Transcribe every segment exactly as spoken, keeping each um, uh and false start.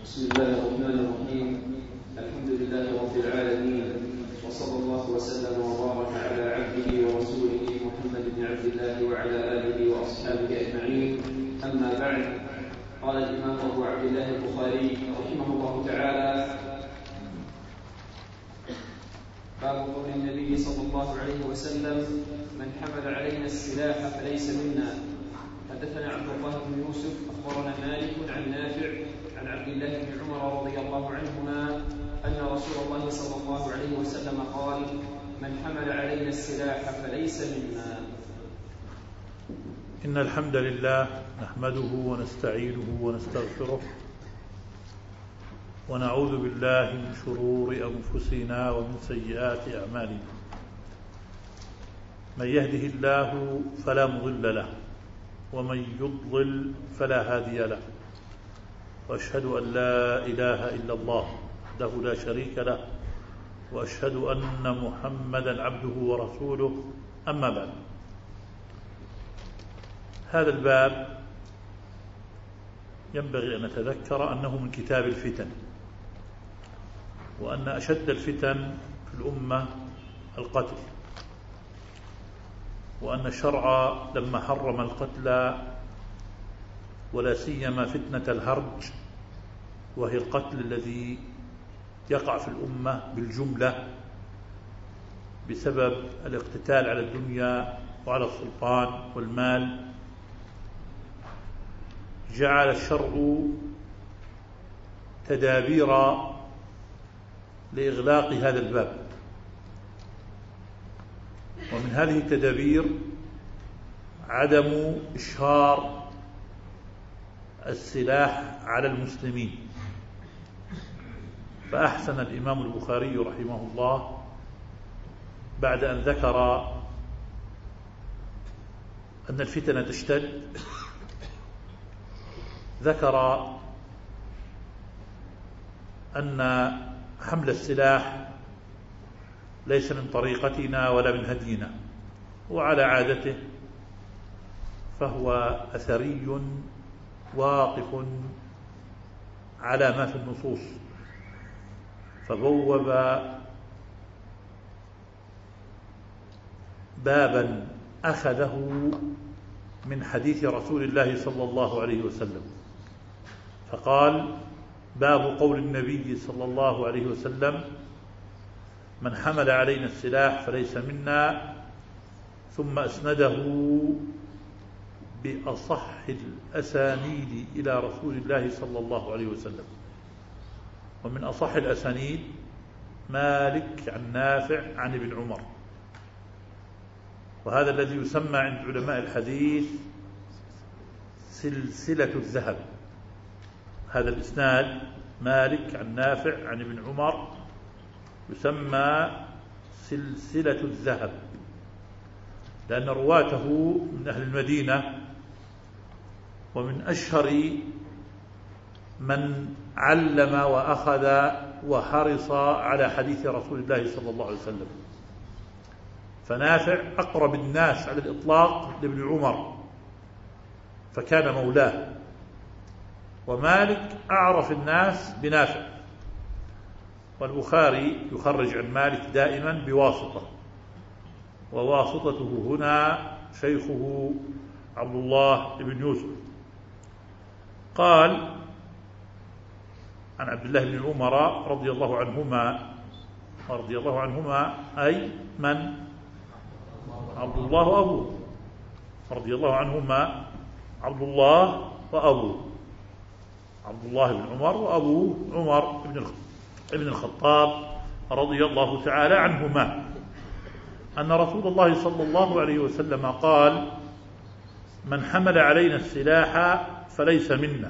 بسم الله الرحمن الرحيم. الحمد لله رب العالمين، وصلى الله وسلم وبارك على عبده ورسوله محمد بن عبد الله وعلى آله وأصحابه أجمعين. أما بعد، قال الإمام أبو عبد الله البخاري رحمه الله تعالى: باب قول النبي صلى الله عليه وسلم: من حمل علينا السلاح فليس منا. حدثنا عبد الله بن يوسف أخبرنا مالك عن نافع عن عبد الله بن عمر رضي الله عنهما أن رسول الله صلى الله عليه وسلم قال: من حمل علينا السلاح فليس منا. إن الحمد لله نحمده ونستعينه ونستغفره ونعوذ بالله من شرور أنفسنا ومن سيئات أعمالنا. من يهده الله فلا مضل له ومن يضلل فلا هادي له، وأشهد أن لا إله إلا الله وحده لا شريك له، وأشهد أن محمدا عبده ورسوله. أما بعد، هذا الباب ينبغي أن نتذكر أنه من كتاب الفتن، وأن أشد الفتن في الأمة القتل، وأن الشرع لما حرم القتل ولا سيما فتنة الهرج، وهي القتل الذي يقع في الأمة بالجملة بسبب الاقتتال على الدنيا وعلى السلطان والمال، جعل الشرع تدابير لإغلاق هذا الباب. ومن هذه التدابير عدم إشهار السلاح على المسلمين. فأحسن الإمام البخاري رحمه الله بعد أن ذكر أن الفتنة تشتد، ذكر أن حمل السلاح ليس من طريقتنا ولا من هدينا، وعلى عادته فهو أثري واقف على ما في النصوص، فبوب بابا أخذه من حديث رسول الله صلى الله عليه وسلم، فقال: باب قول النبي صلى الله عليه وسلم: من حمل علينا السلاح فليس منا، ثم أسنده بأصح الأسانيد إلى رسول الله صلى الله عليه وسلم. ومن أصح الأسانيد مالك عن نافع عن ابن عمر، وهذا الذي يسمى عند علماء الحديث سلسلة الذهب. هذا الإسناد مالك عن نافع عن ابن عمر يسمى سلسلة الذهب، لأن رواته من أهل المدينة، ومن أشهر من علم وأخذ وحرص على حديث رسول الله صلى الله عليه وسلم. فنافع أقرب الناس على الإطلاق لابن عمر، فكان مولاه، ومالك أعرف الناس بنافع. والبخاري يخرج عن مالك دائما بواسطة، وواسطته هنا شيخه عبد الله بن يوسف. قال عن عبد الله بن عمر رضي الله عنهما، رضي الله عنهما أي من؟ عبد الله وأبوه، رضي الله عنهما عبد الله وأبوه، عبد الله بن عمر وأبوه عمر بن ابن الخطاب رضي الله تعالى عنهما، أن رسول الله صلى الله عليه وسلم قال: من حمل علينا السلاح فليس منا.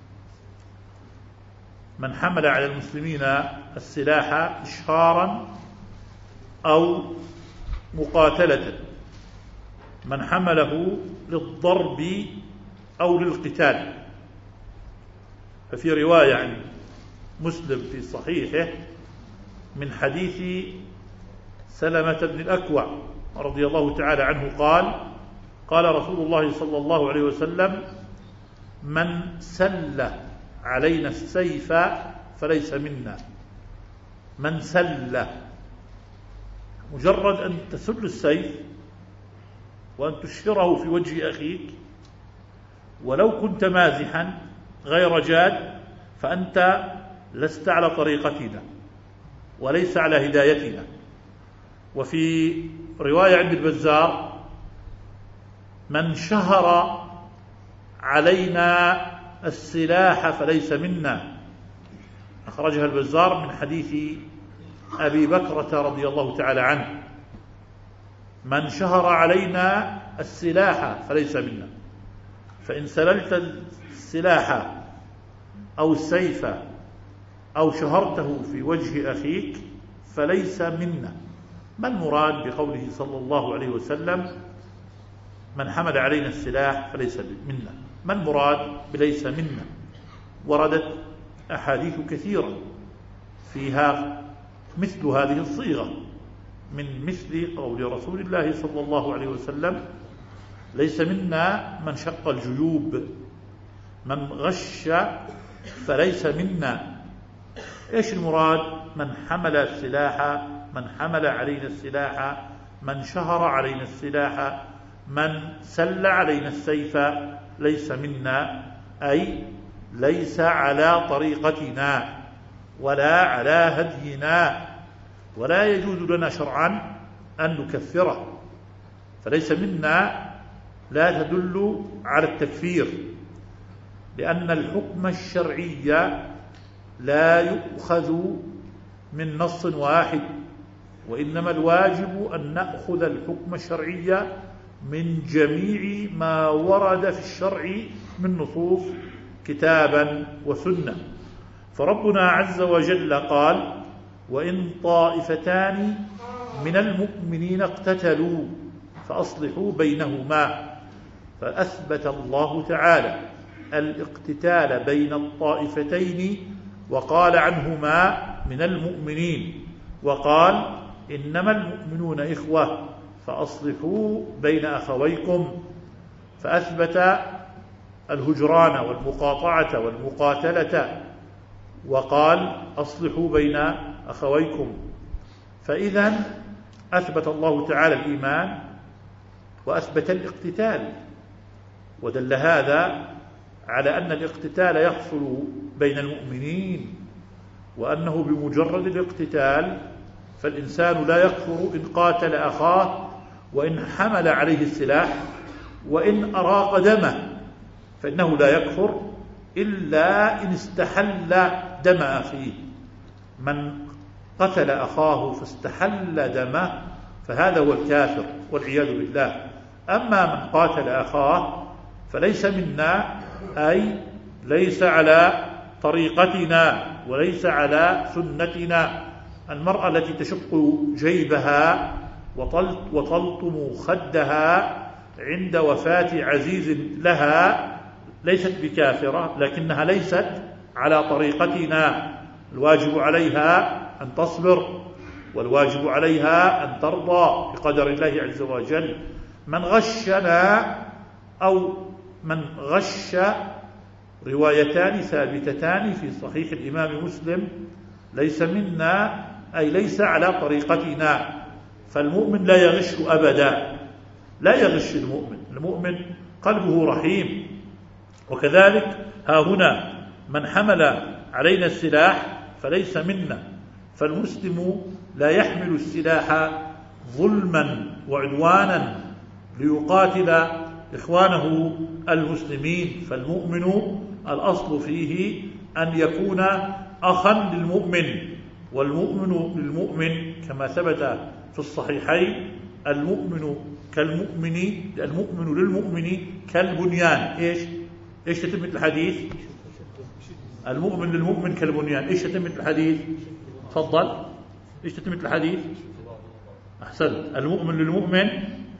من حمل على المسلمين السلاح إشهارا أو مقاتلة، من حمله للضرب أو للقتال. ففي رواية عن مسلم في صحيحه من حديث سلمة بن الأكوع رضي الله تعالى عنه قال: قال رسول الله صلى الله عليه وسلم: من سل علينا السيف فليس منا. من سل، مجرد أن تسل السيف وأن تشهره في وجه أخيك ولو كنت مازحا غير جاد فأنت لست على طريقتنا وليس على هدايتنا. وفي رواية عند البزار: من شهر علينا السلاح فليس منا. أخرجها البزار من حديث أبي بكرة رضي الله تعالى عنه: من شهر علينا السلاح فليس منا. فإن سللت السلاح أو السيف أو شهرته في وجه أخيك فليس منا. ما المراد بقوله صلى الله عليه وسلم: من حمل علينا السلاح فليس منا؟ ما المراد بليس منا؟ وردت أحاديث كثيرة فيها مثل هذه الصيغة، من مثل قول رسول الله صلى الله عليه وسلم: ليس منا من شق الجيوب، من غش فليس منا. إيش المراد؟ من حمل السلاح، من حمل علينا السلاح، من شهر علينا السلاح، من سل علينا السيف ليس منا، أي ليس على طريقتنا ولا على هدينا، ولا يجوز لنا شرعا أن نكفره. فليس منا لا تدل على التكفير، لأن الحكم الشرعي لا يؤخذ من نص واحد، وإنما الواجب أن نأخذ الحكم الشرعي من جميع ما ورد في الشرع من نصوص كتابا وسنة. فربنا عز وجل قال: وإن طائفتان من المؤمنين اقتتلوا فأصلحوا بينهما. فأثبت الله تعالى الاقتتال بين الطائفتين وقال عنهما من المؤمنين، وقال: إنما المؤمنون إخوة فأصلحوا بين أخويكم. فأثبت الهجران والمقاطعة والمقاتلة وقال: أصلحوا بين أخويكم. فإذا أثبت الله تعالى الإيمان وأثبت الاقتتال، ودل هذا على أن الاقتتال يحصل بين المؤمنين، وأنه بمجرد الاقتتال فالإنسان لا يكفر إن قاتل أخاه وإن حمل عليه السلاح وإن أراق دمه، فإنه لا يكفر إلا إن استحل دم أخيه. من قتل أخاه فاستحل دمه فهذا هو الكافر والعياذ بالله. أما من قاتل أخاه فليس منا، أي ليس على طريقتنا وليس على سنتنا. المرأة التي تشق جيبها وتلطم خدها عند وفاة عزيز لها ليست بكافرة، لكنها ليست على طريقتنا. الواجب عليها أن تصبر، والواجب عليها أن ترضى بقدر الله عز وجل. من غشنا أو من غش، روايتان ثابتتان في صحيح الإمام مسلم: ليس منا، أي ليس على طريقتنا. فالمؤمن لا يغش أبدا، لا يغش المؤمن، المؤمن قلبه رحيم. وكذلك ها هنا: من حمل علينا السلاح فليس منا. فالمسلم لا يحمل السلاح ظلما وعدوانا ليقاتل إخوانه المسلمين. فالمؤمن الأصل فيه أن يكون أخا للمؤمن، والمؤمن للمؤمن كما ثبت في الصحيحين: المؤمن كالمؤمن، المؤمن للمؤمن كالبنيان. إيش إيش تتمة الحديث؟ المؤمن للمؤمن كالبنيان. إيش تتمة الحديث؟ تفضل. إيش تتمة الحديث؟ أحسنت. المؤمن للمؤمن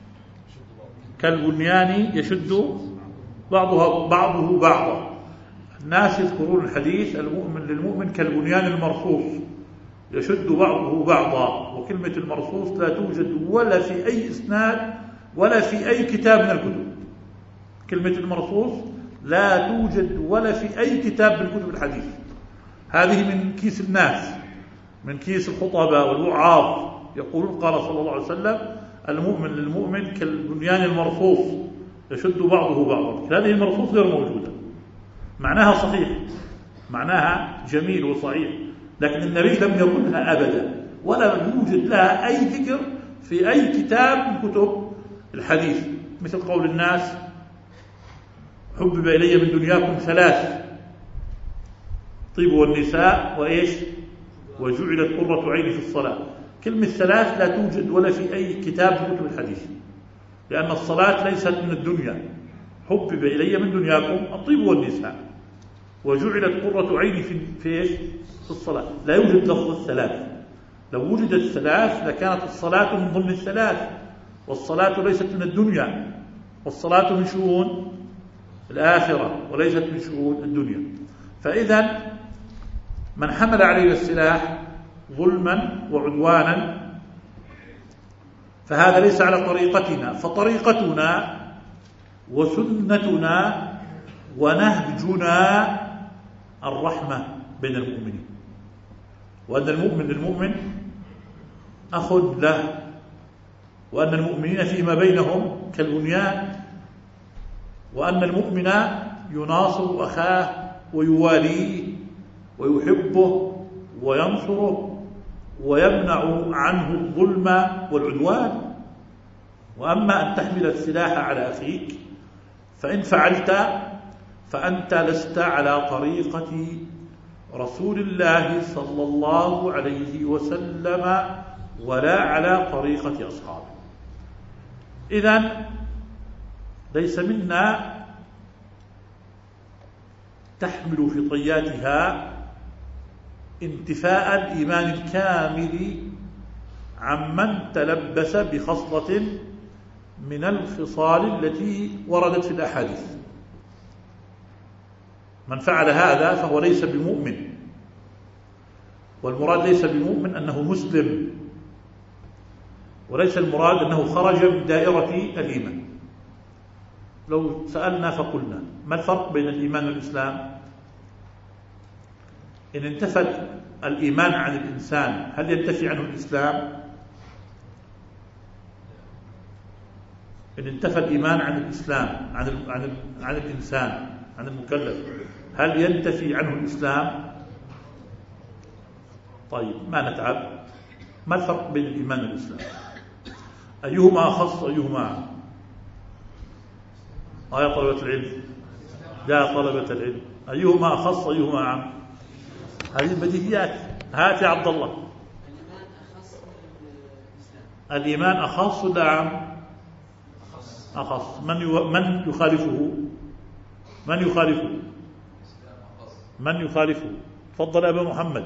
كالبنيان يشد بعضها بعضه بعضا. الناس يذكرون الحديث: المؤمن للمؤمن كالبنيان المرصوص يشد بعضه بعضا. وكلمة المرصوص لا توجد ولا في أي إسناد ولا في أي كتاب من الكتب. كلمة المرصوص لا توجد ولا في أي كتاب من كتب الحديث. هذه من كيس الناس، من كيس الخطباء والوعاظ. يقولون قال صلى الله عليه وسلم المؤمن للمؤمن كالبنيان المرصوص يشد بعضه بعضا. هذه المرصوص غير موجودة. معناها صحيح، معناها جميل وصحيح، لكن النبي لم يقلها أبدا، ولا يوجد لها أي ذكر في أي كتاب من كتب الحديث. مثل قول الناس حبب إلي من دنياكم ثلاث: طيب والنساء وإيش وجعلت قرة عيني في الصلاة. كلمة ثلاث لا توجد ولا في أي كتاب من كتب الحديث، لأن الصلاة ليست من الدنيا. حبب إلي من دنياكم الطيب والنساء وجعلت قرة عيني في في إيش في الصلاة. لا يوجد لفظ الثلاث. لو وجدت الثلاث لكانت الصلاة من ضمن الثلاث، والصلاة ليست من الدنيا، والصلاة من شؤون الآخرة وليست من شؤون الدنيا. فإذا من حمل علينا السلاح ظلما وعدوانا فهذا ليس على طريقتنا. فطريقتنا وسنتنا ونهجنا الرحمة بين المؤمنين، وأن المؤمن للمؤمن أخ له، وأن المؤمنين فيما بينهم كالبنيان، وأن المؤمن يناصر أخاه ويواليه ويحبه وينصره ويمنع عنه الظلم والعدوان. وأما أن تحمل السلاح على أخيك فإن فعلت فأنت لست على طريقة رسول الله صلى الله عليه وسلم ولا على طريقة أصحابه. إذن ليس منا تحمل في طياتها انتفاء الإيمان الكامل عمن تلبس بخصلة من الخصال التي وردت في الأحاديث. من فعل هذا فهو ليس بمؤمن، والمراد ليس بمؤمن أنه مسلم، وليس المراد أنه خرج من دائرة الإيمان. لو سألنا فقلنا ما الفرق بين الإيمان والإسلام؟ إن انتفى الإيمان عن الإنسان هل ينتفي عنه الإسلام؟ إن انتفى الإيمان عن الإسلام عن ال عن ال عن الإنسان عن المكلف هل ينتفي عنه الإسلام؟ طيب ما نتعب. ما الفرق بين الإيمان والإسلام؟ أيهما أخص أيهما عام؟ آه يا طلبة العلم، يا طلبة العلم، أيهما أخص أيهما عام؟ هذه البديهيات. هات يا عبد الله. الإيمان أخص ولا عام؟ أخص. من من يخالفه؟ من يخالفه؟ من يخالفه؟ تفضل أبا محمد.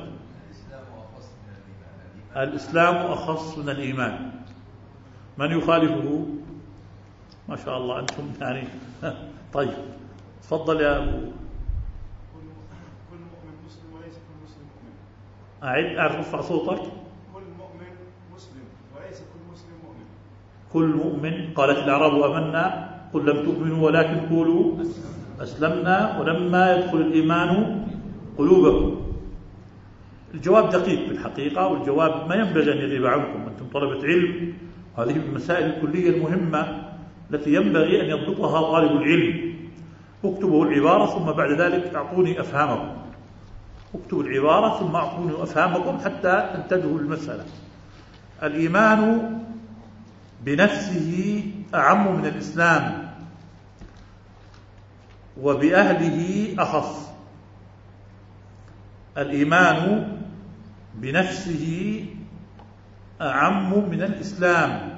الإسلام أخص من الإيمان. من يخالفه؟ ما شاء الله أنتم يعني طيب تفضل يا أبو. كل مؤمن مسلم وليس كل مسلم مؤمن. أعد أرفع صوتك. كل مؤمن مسلم وليس كل مسلم مؤمن. كل مؤمن. قالت الأعراب آمنا قل لم تؤمنوا ولكن قولوا أسلمنا ولما يدخل الإيمان قلوبكم. الجواب دقيق في الحقيقة، والجواب ما ينبغي أن يغيب عنكم. أنتم طلبة علم، هذه من المسائل الكلية المهمة التي ينبغي أن يضبطها طالب العلم. اكتبوا العبارة ثم بعد ذلك أعطوني أفهامكم. اكتبوا العبارة ثم أعطوني أفهامكم حتى تنتبهوا للمسألة. الإيمان بنفسه أعم من الإسلام، وبأهله أخص. الإيمان بنفسه أعم من الإسلام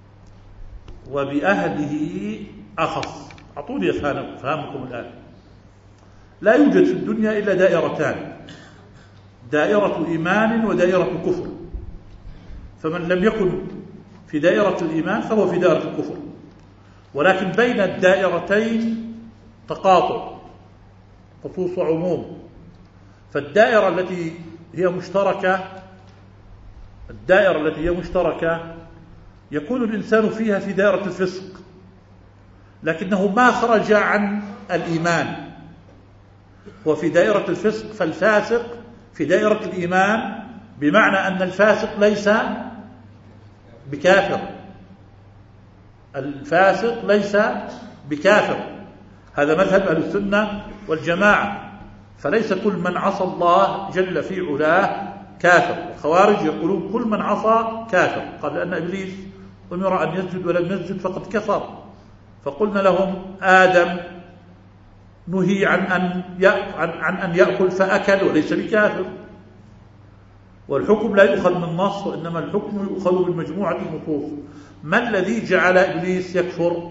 وبأهله أخص. أعطوني أفهامكم الآن. لا يوجد في الدنيا إلا دائرتان: دائرة إيمان ودائرة كفر. فمن لم يكن في دائرة الإيمان فهو في دائرة الكفر، ولكن بين الدائرتين تقاطع، خصوص عموم. فالدائرة التي هي مشتركة الدائرة التي هي مشتركة يكون الإنسان فيها في دائرة الفسق، لكنه ما خرج عن الإيمان وفي دائرة الفسق، فالفاسق في دائرة الإيمان، بمعنى أن الفاسق ليس بكافر، الفاسق ليس بكافر. هذا مذهب أهل السنة والجماعة، فليس كل من عصى الله جل في علاه كافر. الخوارج يقولون كل من عصى كافر، قال لأن إبليس أمر أن يسجد ولم يسجد فقد كفر. فقلنا لهم آدم نهي عن أن عن أن يأكل فأكل وليس بكافر، والحكم لا يؤخذ من النص وإنما الحكم يؤخذ من مجموعة النصوص. ما الذي جعل إبليس يكفر؟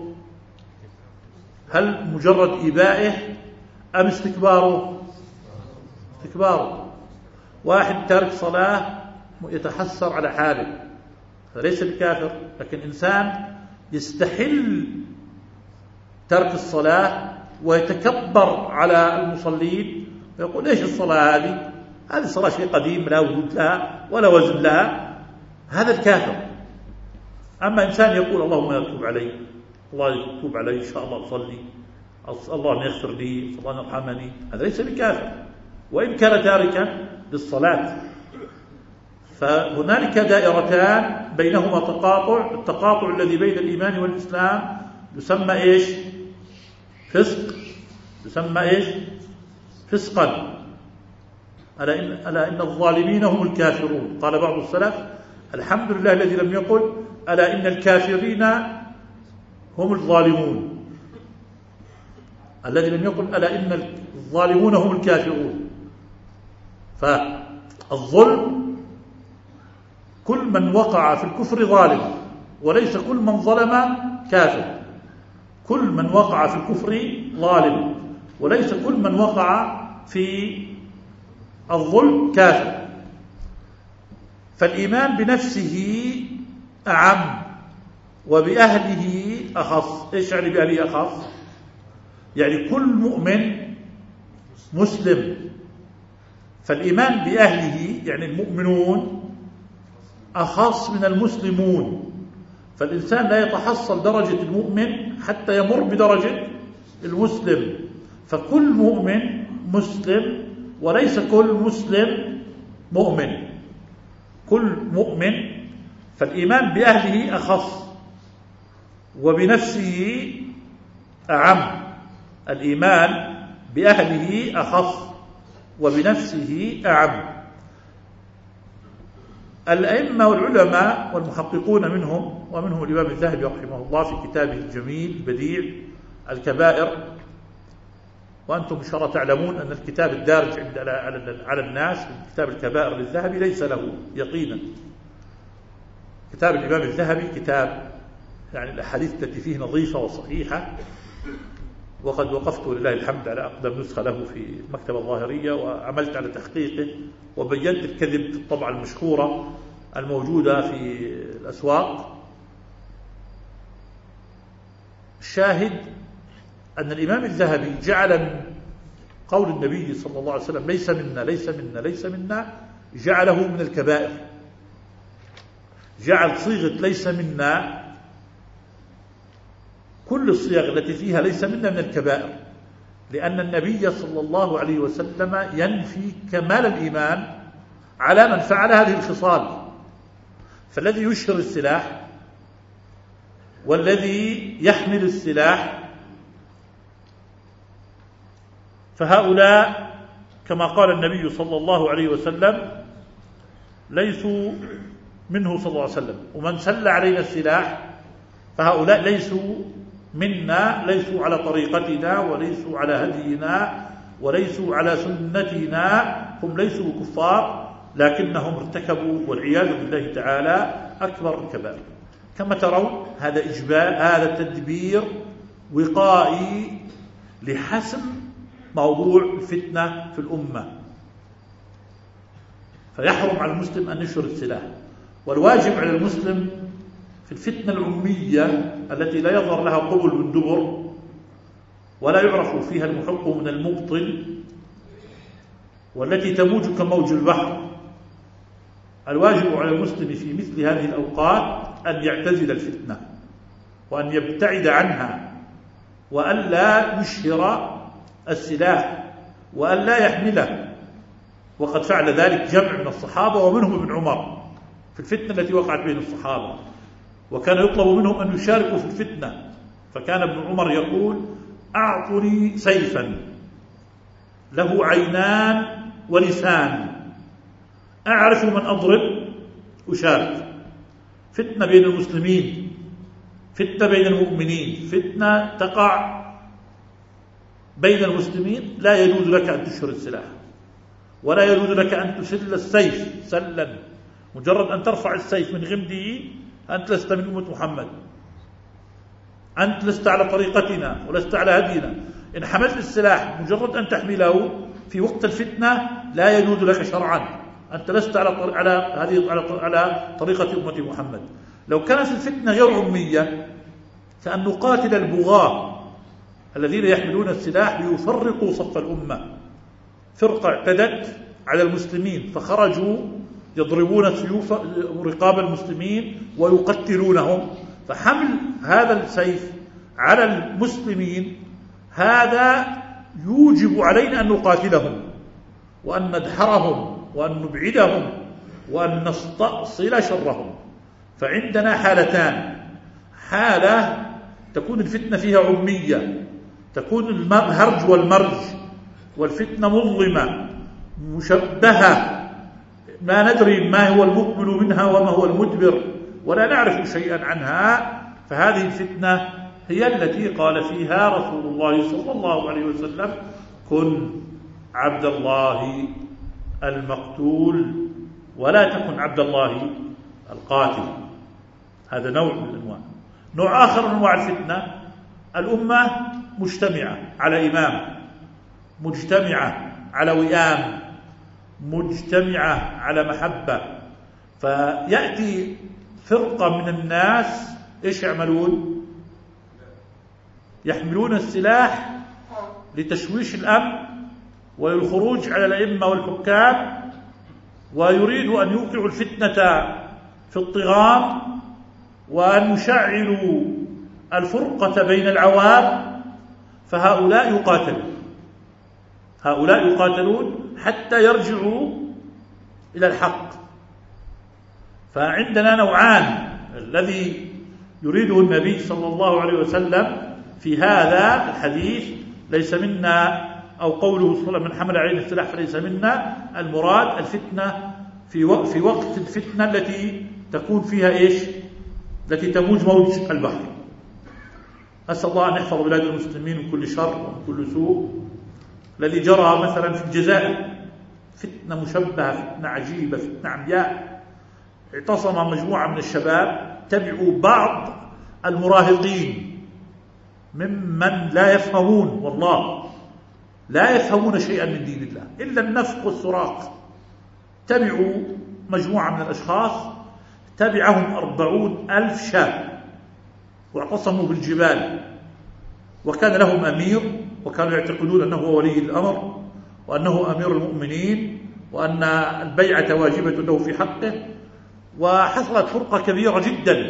هل مجرد إبائه أم استكباره؟ استكباره. واحد تارك صلاة يتحسر على حاله فليس بكافر، لكن إنسان يستحل ترك الصلاة ويتكبر على المصلين ويقول ليش الصلاة هذه؟ هذه الصلاة شيء قديم لا وجود لها ولا وزن لها، هذا الكافر. أما إنسان يقول اللهم يتوب علي، الله يتوب علي، إن شاء الله أصلي، الله يغفر لي، الله يرحمني، هذا ليس بكافر وإن كان تاركا للصلاة. فهنالك دائرتان بينهما تقاطع، التقاطع الذي بين الإيمان والإسلام يسمى إيش؟ فسق، يسمى إيش؟ فسقا. ألا إن, ألا إن الظالمين هم الكافرون. قال بعض السلف الحمد لله الذي لم يقل ألا إن الكافرين هم الظالمون، الذي لم يقل ألا إن الظالمون هم الكافرون. فالظلم كل من وقع في الكفر ظالم، وليس كل من ظلم كافر. كل من وقع في الكفر ظالم، وليس كل من وقع في الظلم كافر. فالإيمان بنفسه أعم وبأهله أخص. إيش يعني بأهله أخص؟ يعني كل مؤمن مسلم، فالإيمان بأهله يعني المؤمنون أخص من المسلمون. فالإنسان لا يتحصل درجة المؤمن حتى يمر بدرجة المسلم، فكل مؤمن مسلم وليس كل مسلم مؤمن، كل مؤمن. فالإيمان بأهله أخص وبنفسه أعم. الإيمان بأهله أخص وبنفسه أعم. الأئمة والعلماء والمحققون منهم، ومنهم الإمام الذهبي رحمه الله في كتابه الجميل بديع الكبائر، وأنتم إن شاء الله تعلمون أن الكتاب الدارج على الناس من كتاب الكبائر للذهبي ليس له يقينا. كتاب الإمام الذهبي كتاب يعني الأحاديث التي فيه نظيفة وصحيحة، وقد وقفت ولله الحمد على أقدم نسخة له في المكتبة الظاهرية، وعملت على تحقيقه وبينت الكذب في الطبعة المشهورة الموجودة في الأسواق. الشاهد أن الإمام الذهبي جعل من قول النبي صلى الله عليه وسلم ليس منا ليس منا ليس منا جعله من الكبائر، جعل صيغة ليس منا كل الصيغ التي فيها ليس منا من الكبائر، لأن النبي صلى الله عليه وسلم ينفي كمال الإيمان على من فعل هذه الخصال. فالذي يشهر السلاح والذي يحمل السلاح فهؤلاء كما قال النبي صلى الله عليه وسلم ليسوا منه صلى الله عليه وسلم. ومن سل علينا السلاح فهؤلاء ليسوا منا، ليسوا على طريقتنا وليسوا على هدينا وليسوا على سنتنا، هم ليسوا كفار لكنهم ارتكبوا والعياذ بالله تعالى أكبر الكبائر. كما ترون هذا إجبال، هذا تدبير وقائي لحسم موضوع الفتنة في الأمة. فيحرم على المسلم أن ينشر السلاح، والواجب على المسلم في الفتنة الأمية التي لا يظهر لها قبل من دبر ولا يعرف فيها المحق من المبطل، والتي تموج كموج البحر، الواجب على المسلم في مثل هذه الأوقات أن يعتزل الفتنة وأن يبتعد عنها وألا يشهر السلاح وألا يحمله، وقد فعل ذلك جمع من الصحابة ومنهم ابن عمر في الفتنة التي وقعت بين الصحابة، وكان يطلب منهم أن يشاركوا في الفتنة، فكان ابن عمر يقول: أعطني سيفا له عينان ولسان أعرف من أضرب أشارك. فتنة بين المسلمين، فتنة بين المؤمنين، فتنة تقع بين المسلمين، لا يجوز لك أن تشهر السلاح، ولا يجوز لك أن تسل السيف سلا، مجرد أن ترفع السيف من غمده أنت لست من أمة محمد، أنت لست على طريقتنا ولست على هدينا. إن حملت السلاح مجرد أن تحمله في وقت الفتنة لا يجوز لك شرعا، أنت لست على على هذه على طريقة أمة محمد. لو كانت الفتنة غير عمية كأن نقاتل البغاة الذين يحملون السلاح ليفرقوا صف الأمة، فرقة اعتدت على المسلمين فخرجوا يضربون سيوف رقاب المسلمين ويقتلونهم، فحمل هذا السيف على المسلمين هذا يوجب علينا أن نقاتلهم وأن ندحرهم وأن نبعدهم وأن نستأصل شرهم. فعندنا حالتان: حالة تكون الفتنة فيها عمية، تكون الهرج والمرج والفتنة مظلمة مشبهة، ما ندري ما هو المقبل منها وما هو المدبر ولا نعرف شيئا عنها، فهذه الفتنة هي التي قال فيها رسول الله صلى الله عليه وسلم: كن عبد الله المقتول ولا تكن عبد الله القاتل. هذا نوع من الأنواع. نوع آخر من أنواع الفتنة: الأمة مجتمعة على إمام، مجتمعة على وئام، مجتمعة على محبة، فيأتي فرقة من الناس إيش يعملون؟ يحملون السلاح لتشويش الأمن والخروج على الأئمة والحكام، ويريدوا أن يوقعوا الفتنة في الطغام وأن يشعلوا الفرقة بين العوام، فهؤلاء يقاتلون هؤلاء يقاتلون حتى يرجعوا إلى الحق. فعندنا نوعان: الذي يريده النبي صلى الله عليه وسلم في هذا الحديث ليس منا، أو قوله صلى الله عليه وسلم: من حمل علينا السلاح فليس منا، المراد الفتنة في وقت, في وقت الفتنة التي تكون فيها إيش؟ التي تموج موج البحر. أسأل الله أن يحفظ بلاد المسلمين من كل شر ومن كل سوء. الذي جرى مثلا في الجزائر فتنة مشبهة، فتنة عجيبة، فتنة عمياء. اعتصم مجموعة من الشباب تبعوا بعض المراهقين ممن لا يفهمون، والله لا يفهمون شيئا من دين الله إلا النفق والسراق. تبعوا مجموعة من الأشخاص، تبعهم أربعون ألف شاب، واعتصموا بالجبال، وكان لهم أمير، وكانوا يعتقدون أنه هو ولي الأمر وأنه أمير المؤمنين وأن البيعة واجبة له في حقه. وحصلت فرقة كبيرة جدا،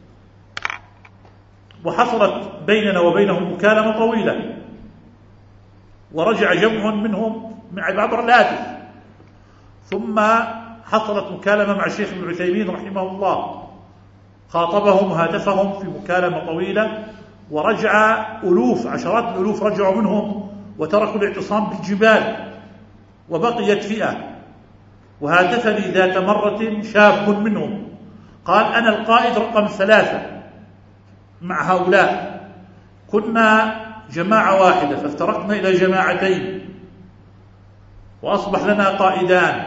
وحصلت بيننا وبينهم مكالمة طويلة، ورجع جمع منهم عبر الهاتف، ثم حصلت مكالمة مع الشيخ ابن عثيمين رحمه الله، خاطبهم وهاتفهم في مكالمة طويلة، ورجع ألوف عشرات الألوف رجعوا منهم وتركوا الاعتصام بالجبال، وبقيت فئة. وهاتفني ذات مرة شاب منهم قال: أنا القائد رقم ثلاثة مع هؤلاء، كنا جماعة واحدة فافترقنا إلى جماعتين وأصبح لنا قائدان،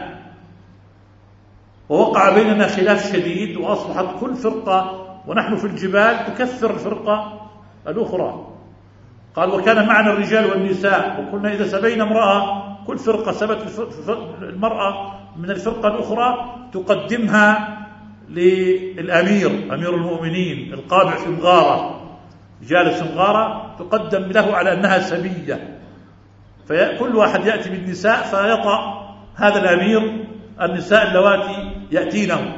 ووقع بيننا خلاف شديد، وأصبحت كل فرقة ونحن في الجبال تكثر الفرقة الأخرى. قال: وكان معنا الرجال والنساء، وكنا إذا سبينا امرأة كل فرقة سبت المرأة من الفرقة الأخرى تقدمها للأمير أمير المؤمنين القابع في مغارة، جالس في مغارة تقدم له على أنها سبية، فكل واحد يأتي بالنساء فيطأ هذا الأمير النساء اللواتي يأتينه.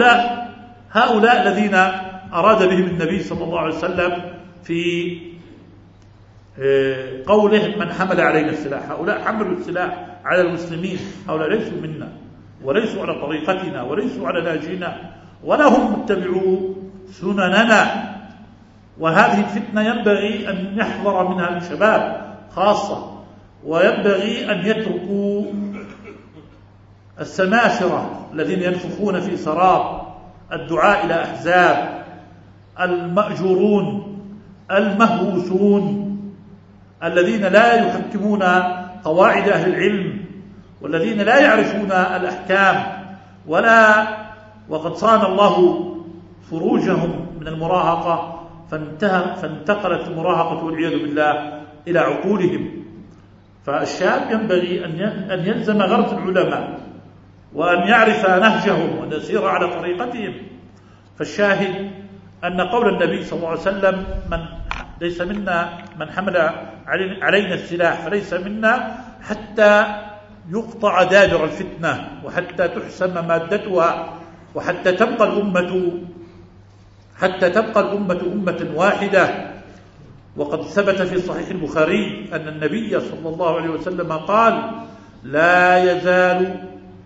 هؤلاء هؤلاء الذين أراد بهم النبي صلى الله عليه وسلم في قوله من حمل علينا السلاح، هؤلاء حملوا السلاح على المسلمين، هؤلاء ليسوا منا وليسوا على طريقتنا وليسوا على نهجنا ولا هم متبعوا سنننا. وهذه الفتنة ينبغي أن يحذر منها الشباب خاصة، وينبغي أن يتركوا السماسرة الذين ينفخون في سراب الدعاء إلى أحزاب، المأجورون المهووسون الذين لا يحكمون قواعد أهل العلم، والذين لا يعرفون الأحكام ولا وقد صان الله فروجهم من المراهقة فانتهى فانتقلت المراهقة والعياذ بالله إلى عقولهم. فالشاب ينبغي أن يلزم غرس العلماء وأن يعرف نهجهم وأن يسير على طريقتهم. فالشاهد أن قول النبي صلى الله عليه وسلم من ليس منا من حمل علينا السلاح فليس منا حتى يقطع دابر الفتنة وحتى تحسم مادتها وحتى تبقى الأمة حتى تبقى الأمة أمة واحدة. وقد ثبت في صحيح البخاري أن النبي صلى الله عليه وسلم قال: لا يزال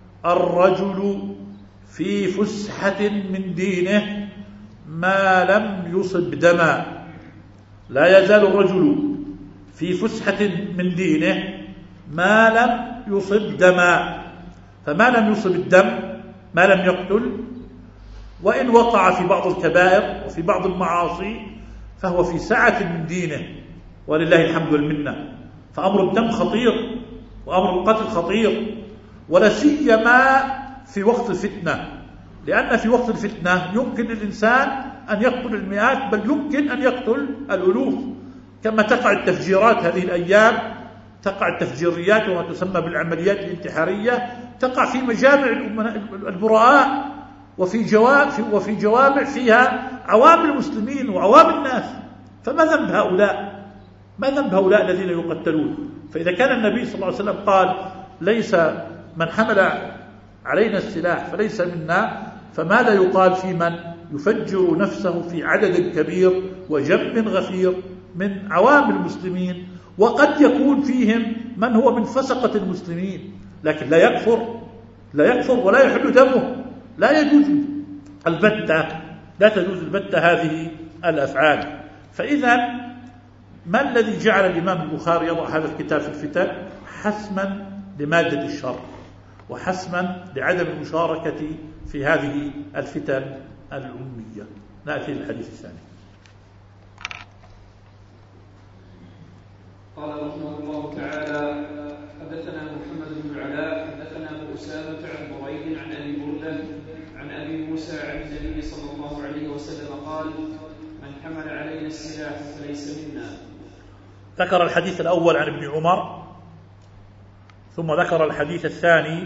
الرجل في فسحة من دينه ما لم يصب دما. لا يزال الرجل في فسحة من دينه ما لم يصب دما. فما لم يصب الدم ما لم يقتل، وإن وقع في بعض الكبائر وفي بعض المعاصي فهو في سعة من دينه ولله الحمد والمنة. فأمر الدم خطير وأمر القتل خطير، ولا سيما في وقت الفتنة، لأن في وقت الفتنة يمكن للإنسان أن يقتل المئات بل يمكن أن يقتل الألوف، كما تقع التفجيرات هذه الأيام، تقع التفجيريات وما تسمى بالعمليات الانتحارية تقع في مجامع البراء وفي جوامع وفي جوامع فيها عوام المسلمين وعوام الناس. فما ذنب هؤلاء؟ ما ذنب هؤلاء الذين يقتلون؟ فإذا كان النبي صلى الله عليه وسلم قال: ليس من حمل علينا السلاح فليس منا، فماذا يقال في من يفجر نفسه في عدد كبير وجم غفير من عوام المسلمين، وقد يكون فيهم من هو من فسقة المسلمين، لكن لا يكفر لا يكفر ولا يحل دمه. لا يجوز البتة لا تجوز البتة هذه الأفعال. فإذا ما الذي جعل الإمام البخاري يضع هذا الكتاب في الفتن؟ حسما لمادة الشر وحسما لعدم المشاركة في هذه الفتن الأمية. نأتي للحديث الثاني. قال رحمه الله تعالى: حدثنا محمد بن العلاء حدثنا ابو اسامه عن بريد عن ابي برده عن ابي موسى عن النبي صلى الله عليه وسلم قال: من حمل علينا السلاح فليس منا. ذكر الحديث الاول عن ابن عمر، ثم ذكر الحديث الثاني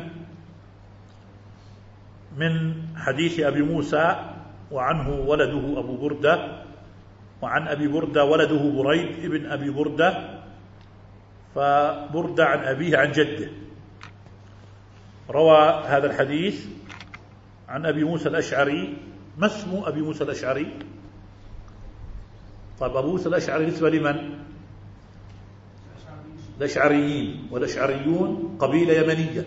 من حديث ابي موسى وعنه ولده ابو برده، وعن ابي برده ولده بريد ابن ابي برده، فبردة عن أبيه عن جده. روى هذا الحديث عن أبي موسى الأشعري. ما اسم أبي موسى الأشعري؟ طيب، أبو موسى الأشعري نسبة لمن؟ الأشعريين، والأشعريون قبيلة يمنية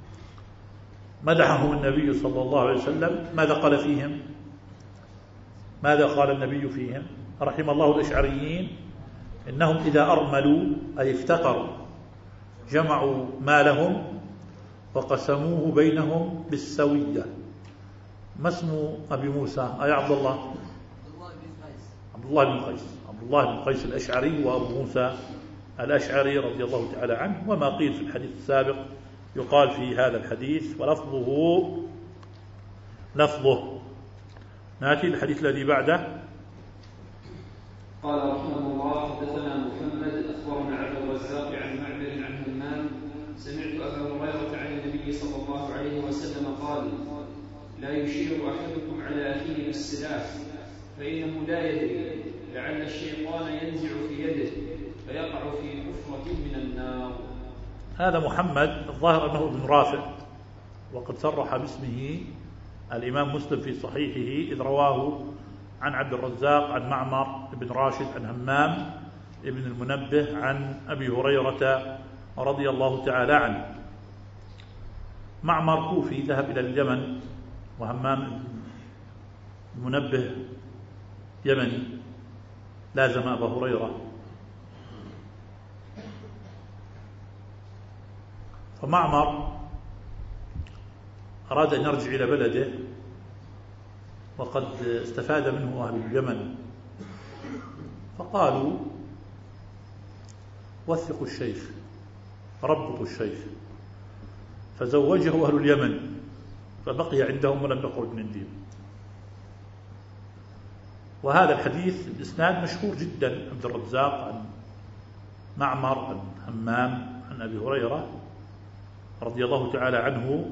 مدحهم النبي صلى الله عليه وسلم. ماذا قال فيهم؟ ماذا قال النبي فيهم؟ رحم الله الأشعريين إنهم إذا أرملوا أي افتقروا جمعوا مالهم وقسموه بينهم بالسوية. ما اسم أبي موسى؟ أي عبد الله عبد الله بن قيس عبد الله بن قيس الأشعري وأبو موسى الأشعري رضي الله تعالى عنه. وما قيل في الحديث السابق يقال في هذا الحديث ولفظه لفظه. نأتي الحديث الذي بعده. قال رحمه الله: حدثنا محمد اخبرنا عبد الرزاق عن معمر عن همام سمعت ابا هريره عن النبي صلى الله عليه وسلم قال: لا يشير احدكم على اخيه بالسلاح فانه لا يدري لعل الشيطان ينزع في يده فيقع في حفره من النار. هذا محمد الظاهر انه ابن رافع، وقد صرح باسمه الامام مسلم في صحيحه اذ رواه عن عبد الرزاق عن معمر بن راشد عن همام ابن المنبه عن أبي هريرة رضي الله تعالى عنه. معمر كوفي ذهب إلى اليمن، وهمام المنبه يمني لازم أبا هريرة. فمعمر أراد أن يرجع إلى بلده، وقد استفاد منه أهل اليمن، فقالوا وثقوا الشيخ، ربطوا الشيخ، فزوجه أهل اليمن، فبقي عندهم ولم يخرج من دين. وهذا الحديث الإسناد مشهور جدا، عبد الرزاق عن معمر عن همام عن أبي هريرة رضي الله تعالى عنه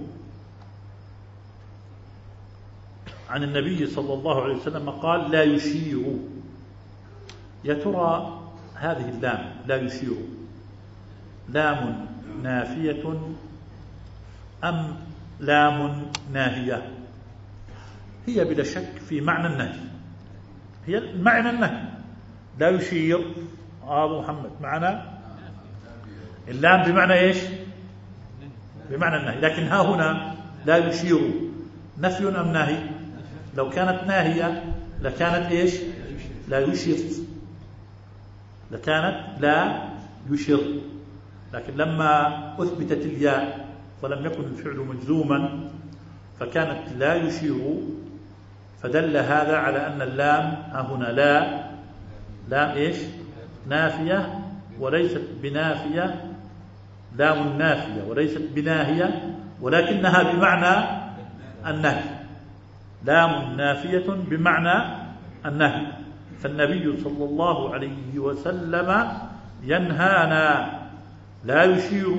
عن النبي صلى الله عليه وسلم قال: لا يشير. يا ترى هذه اللام لا يشير لام نافية أم لام ناهية؟ هي بلا شك في معنى النهي، هي معنى النهي. لا يشير أبو محمد معنا اللام بمعنى إيش؟ بمعنى النهي. لكن ها هنا لا يشير نفي أم ناهي؟ لو كانت ناهية لكانت إيش؟ لا يشير، لكانت لا يشير. لكن لما أثبتت الياء ولم يكن الفعل مجزوما فكانت لا يشير، فدل هذا على أن اللام ها هنا لا لام إيش؟ نافية وليست بنافية، لام نافية وليست بناهية، ولكنها بمعنى النهي، لام نافية بمعنى النهي. فالنبي صلى الله عليه وسلم ينهانا: لا يشير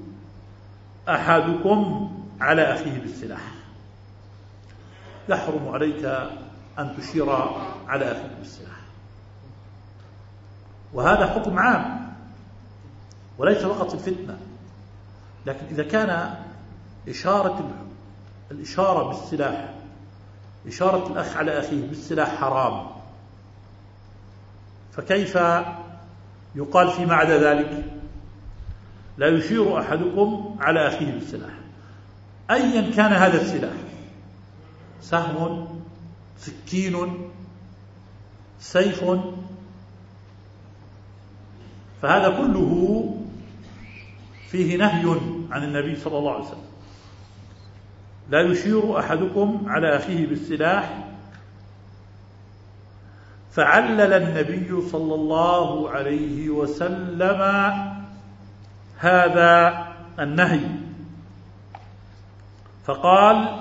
أحدكم على أخيه بالسلاح. يحرم عليك أن تشير على أخيك بالسلاح، وهذا حكم عام وليس فقط الفتنة. لكن إذا كان إشارة الإشارة بالسلاح، إشارة الأخ على أخيه بالسلاح حرام، فكيف يقال فيما عدا ذلك لا يشير أحدكم على أخيه بالسلاح؟ أيا كان هذا السلاح، سهم، سكين، سيف، فهذا كله فيه نهي عن النبي صلى الله عليه وسلم. لا يشير أحدكم على أخيه بالسلاح. فعلل النبي صلى الله عليه وسلم هذا النهي فقال: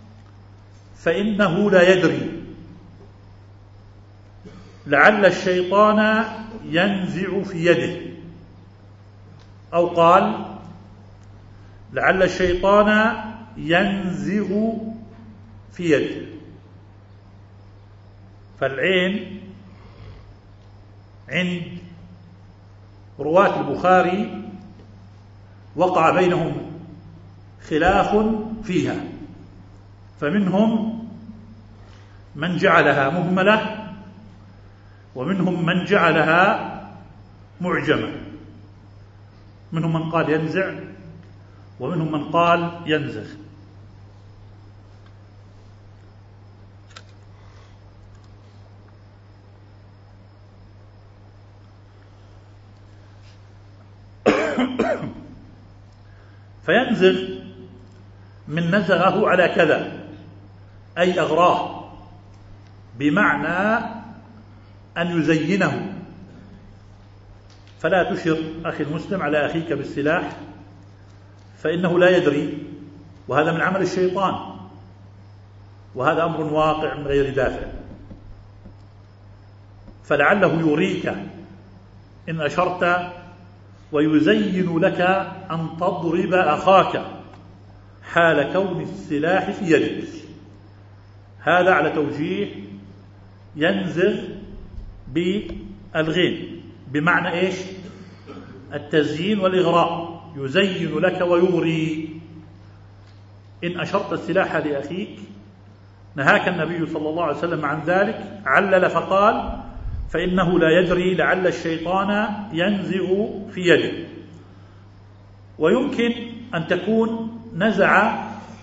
فإنه لا يدري، لعل الشيطان ينزع في يده، أو قال: لعل الشيطان ينزغ في يده. فالعين عند رواة البخاري وقع بينهم خلاف فيها، فمنهم من جعلها مهملة، ومنهم من جعلها معجمة. منهم من قال ينزع، ومنهم من قال ينزغ. فينزغ من نزغه على كذا، أي أغراه، بمعنى أن يزينه. فلا تشر أخي المسلم على أخيك بالسلاح، فإنه لا يدري، وهذا من عمل الشيطان، وهذا أمر واقع من غير دافع. فلعله يريك إن أشرت ويزين لك أن تضرب أخاك حال كون السلاح في يدك. هذا على توجيه ينزغ بالغين، بمعنى إيش؟ التزيين والإغراء، يزين لك ويغري. إن أشرت السلاح لأخيك، نهاك النبي صلى الله عليه وسلم عن ذلك، علل فقال: فإنه لا يدري لعل الشيطان ينزغ في يده. ويمكن أن تكون نزع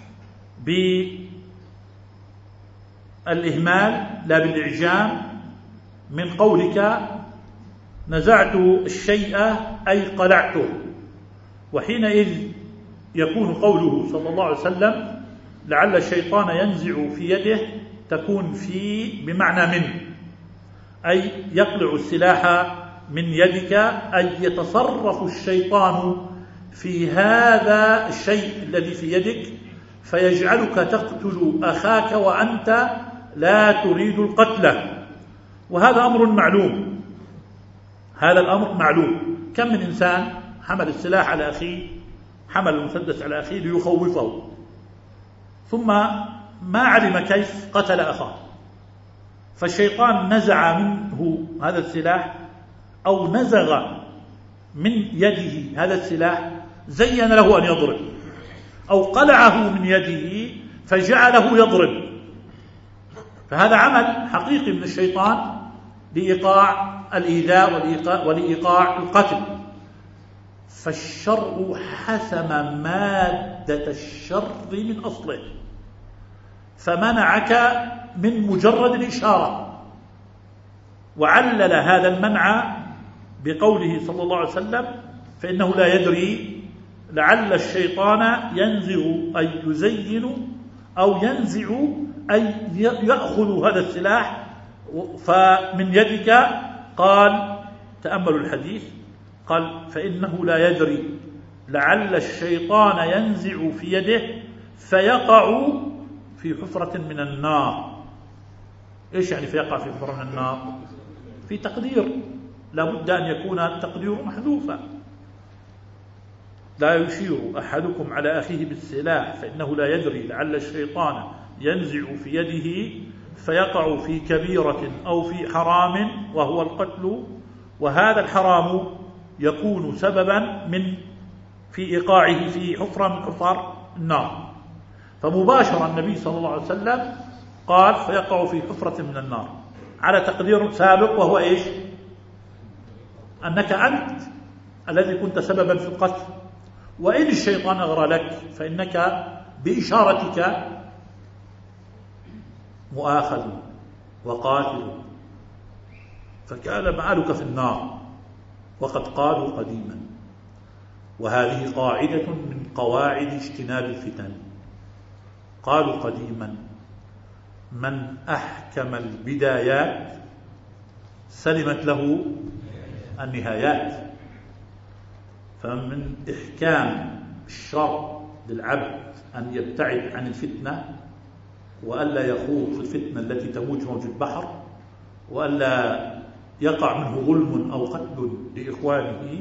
بالإهمال لا بالإعجام، من قولك نزعت الشيء أي قلعته، وحينئذ يكون قوله صلى الله عليه وسلم لعل الشيطان ينزع في يده تكون في بمعنى من، أي يقلع السلاح من يدك، أي يتصرف الشيطان في هذا الشيء الذي في يدك فيجعلك تقتل أخاك وأنت لا تريد القتل. وهذا أمر معلوم، هذا الأمر معلوم. كم من إنسان حمل السلاح على أخيه، حمل المسدس على أخيه ليخوفه، ثم ما علم كيف قتل أخاه، فالشيطان نزع منه هذا السلاح أو نزغ من يده هذا السلاح زين له أن يضرب، أو قلعه من يده فجعله يضرب. فهذا عمل حقيقي من الشيطان لإيقاع الإيذاء ولإيقاع القتل. فالشرع حسم مادة الشر من أصله، فمنعك من مجرد الإشارة، وعلل هذا المنع بقوله صلى الله عليه وسلم فإنه لا يدري لعل الشيطان ينزغ أي يزين أو ينزع أي يأخذ هذا السلاح فمن يدك. قال تأملوا الحديث، قال فإنه لا يدري لعل الشيطان ينزع في يده فيقع في حفرة من النار. إيش يعني فيقع في حفرة من النار؟ في تقدير، لا بد أن يكون التقدير محذوفا. لا يشير أحدكم على أخيه بالسلاح فإنه لا يدري لعل الشيطان ينزع في يده فيقع في كبيرة أو في حرام وهو القتل، وهذا الحرام يكون سببا من في إيقاعه في حفرة من حفر النار. فمباشرة النبي صلى الله عليه وسلم قال فيقع في حفرة من النار على تقدير سابق، وهو إيش؟ أنك أنت الذي كنت سببا في القتل، وإن الشيطان أغرى لك فإنك بإشارتك مؤاخذ وقاتل، فكان مآلك في النار. وقد قالوا قديما، وهذه قاعدة من قواعد اجتناب الفتن، قالوا قديما من أحكم البدايات سلمت له النهايات. فمن إحكام الشرع للعبد أن يبتعد عن الفتنة، وألا يخوض في الفتنة التي تموج موج البحر، وألا يقع منه ظلم أو قتل لإخوانه،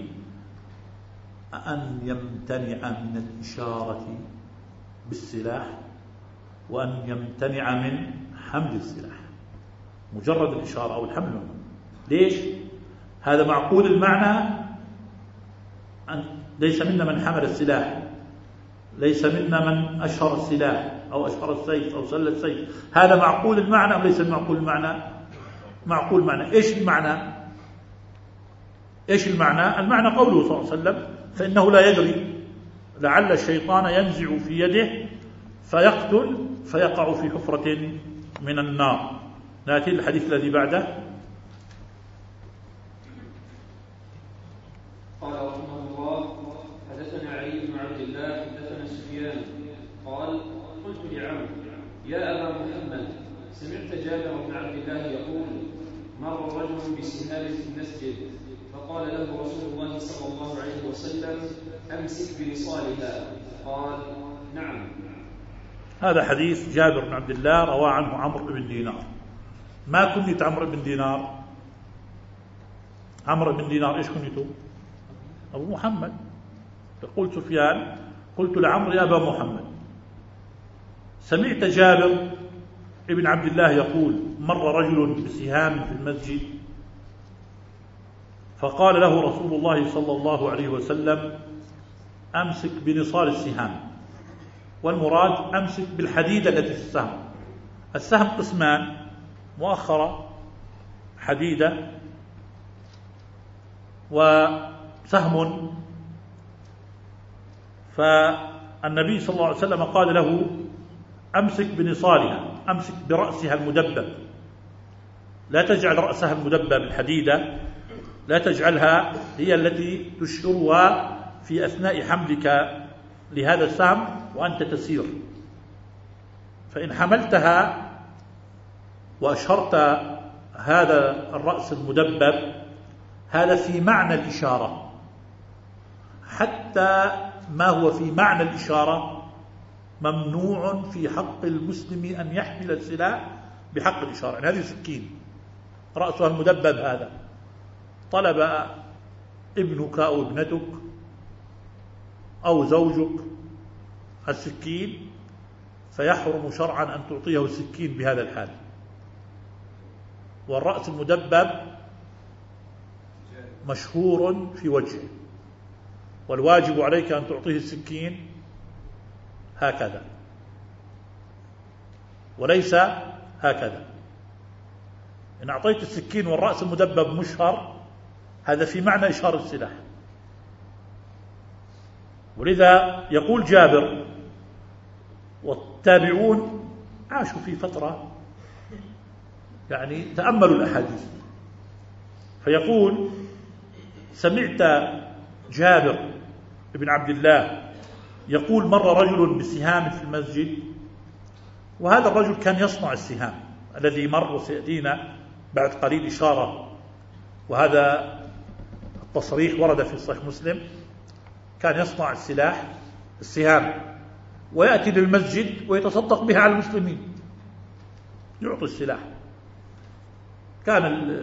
أن يمتنع من الإشارة بالسلاح، وأن يمتنع من حمل السلاح. مجرد الإشارة أو الحمل. ليش؟ هذا معقول المعنى، أن ليس منا من حمل السلاح، ليس منا من أشهر السلاح أو أشهر السيف أو سل السيف. هذا معقول المعنى أو ليس معقول المعنى؟ معقول المعنى. إيش المعنى؟ إيش المعنى؟ المعنى قوله صلى الله عليه وسلم فإنه لا يدري لعل الشيطان ينزع في يده فيقتل فيقع في حفرة من النار. نأتي الحديث الذي بعده. قال رحمه الله حدثنا علي بن عبد الله حدثنا سفيان قال قلت لعمرو يا أبا محمد سمعت جابر بن عبد الله يقول مر رجل بسهام في المسجد فقال له رسول الله صلى الله عليه وسلم أمسك بنصالها، قال نعم. هذا حديث جابر بن عبد الله رواه عنه عمرو بن دينار. ما كنيت عمرو بن دينار؟ عمرو بن دينار إيش كنيته؟ أبو محمد. يقول سفيان قلت لعمرو يا أبا محمد سمعت جابر ابن عبد الله يقول مر رجل بسهام في المسجد فقال له رسول الله صلى الله عليه وسلم أمسك بنصال السهام، والمراد أمسك بالحديدة التي في السهم. السهم قسمان، مؤخرة حديدة وسهم، فالنبي صلى الله عليه وسلم قال له أمسك بنصالها، أمسك برأسها المدبب، لا تجعل رأسها المدبب الحديدة، لا تجعلها هي التي تشعرها في أثناء حملك لهذا السهم وأنت تسير، فإن حملتها وأشهرت هذا الرأس المدبب هذا في معنى الإشارة، حتى ما هو في معنى الإشارة ممنوع في حق المسلم أن يحمل السلاح بحق الإشارة. يعني هذه سكين رأسها المدبب، هذا طلب ابنك أو ابنتك أو زوجك السكين، فيحرم شرعا أن تعطيه السكين بهذا الحال. والرأس المدبب مشهور في وجهه، والواجب عليك أن تعطيه السكين هكذا وليس هكذا. إن أعطيت السكين والرأس المدبب مشهر هذا في معنى إشارة السلاح. ولذا يقول جابر والتابعون عاشوا في فترة يعني تأملوا الأحاديث، فيقول سمعت جابر بن عبد الله يقول مر رجل بسهام في المسجد، وهذا الرجل كان يصنع السهام الذي مر وسيأتينا بعد قليل إشارة، وهذا التصريح ورد في صحيح مسلم. كان يصنع السلاح السهام ويأتي للمسجد ويتصدق بها على المسلمين، يعطي السلاح. كان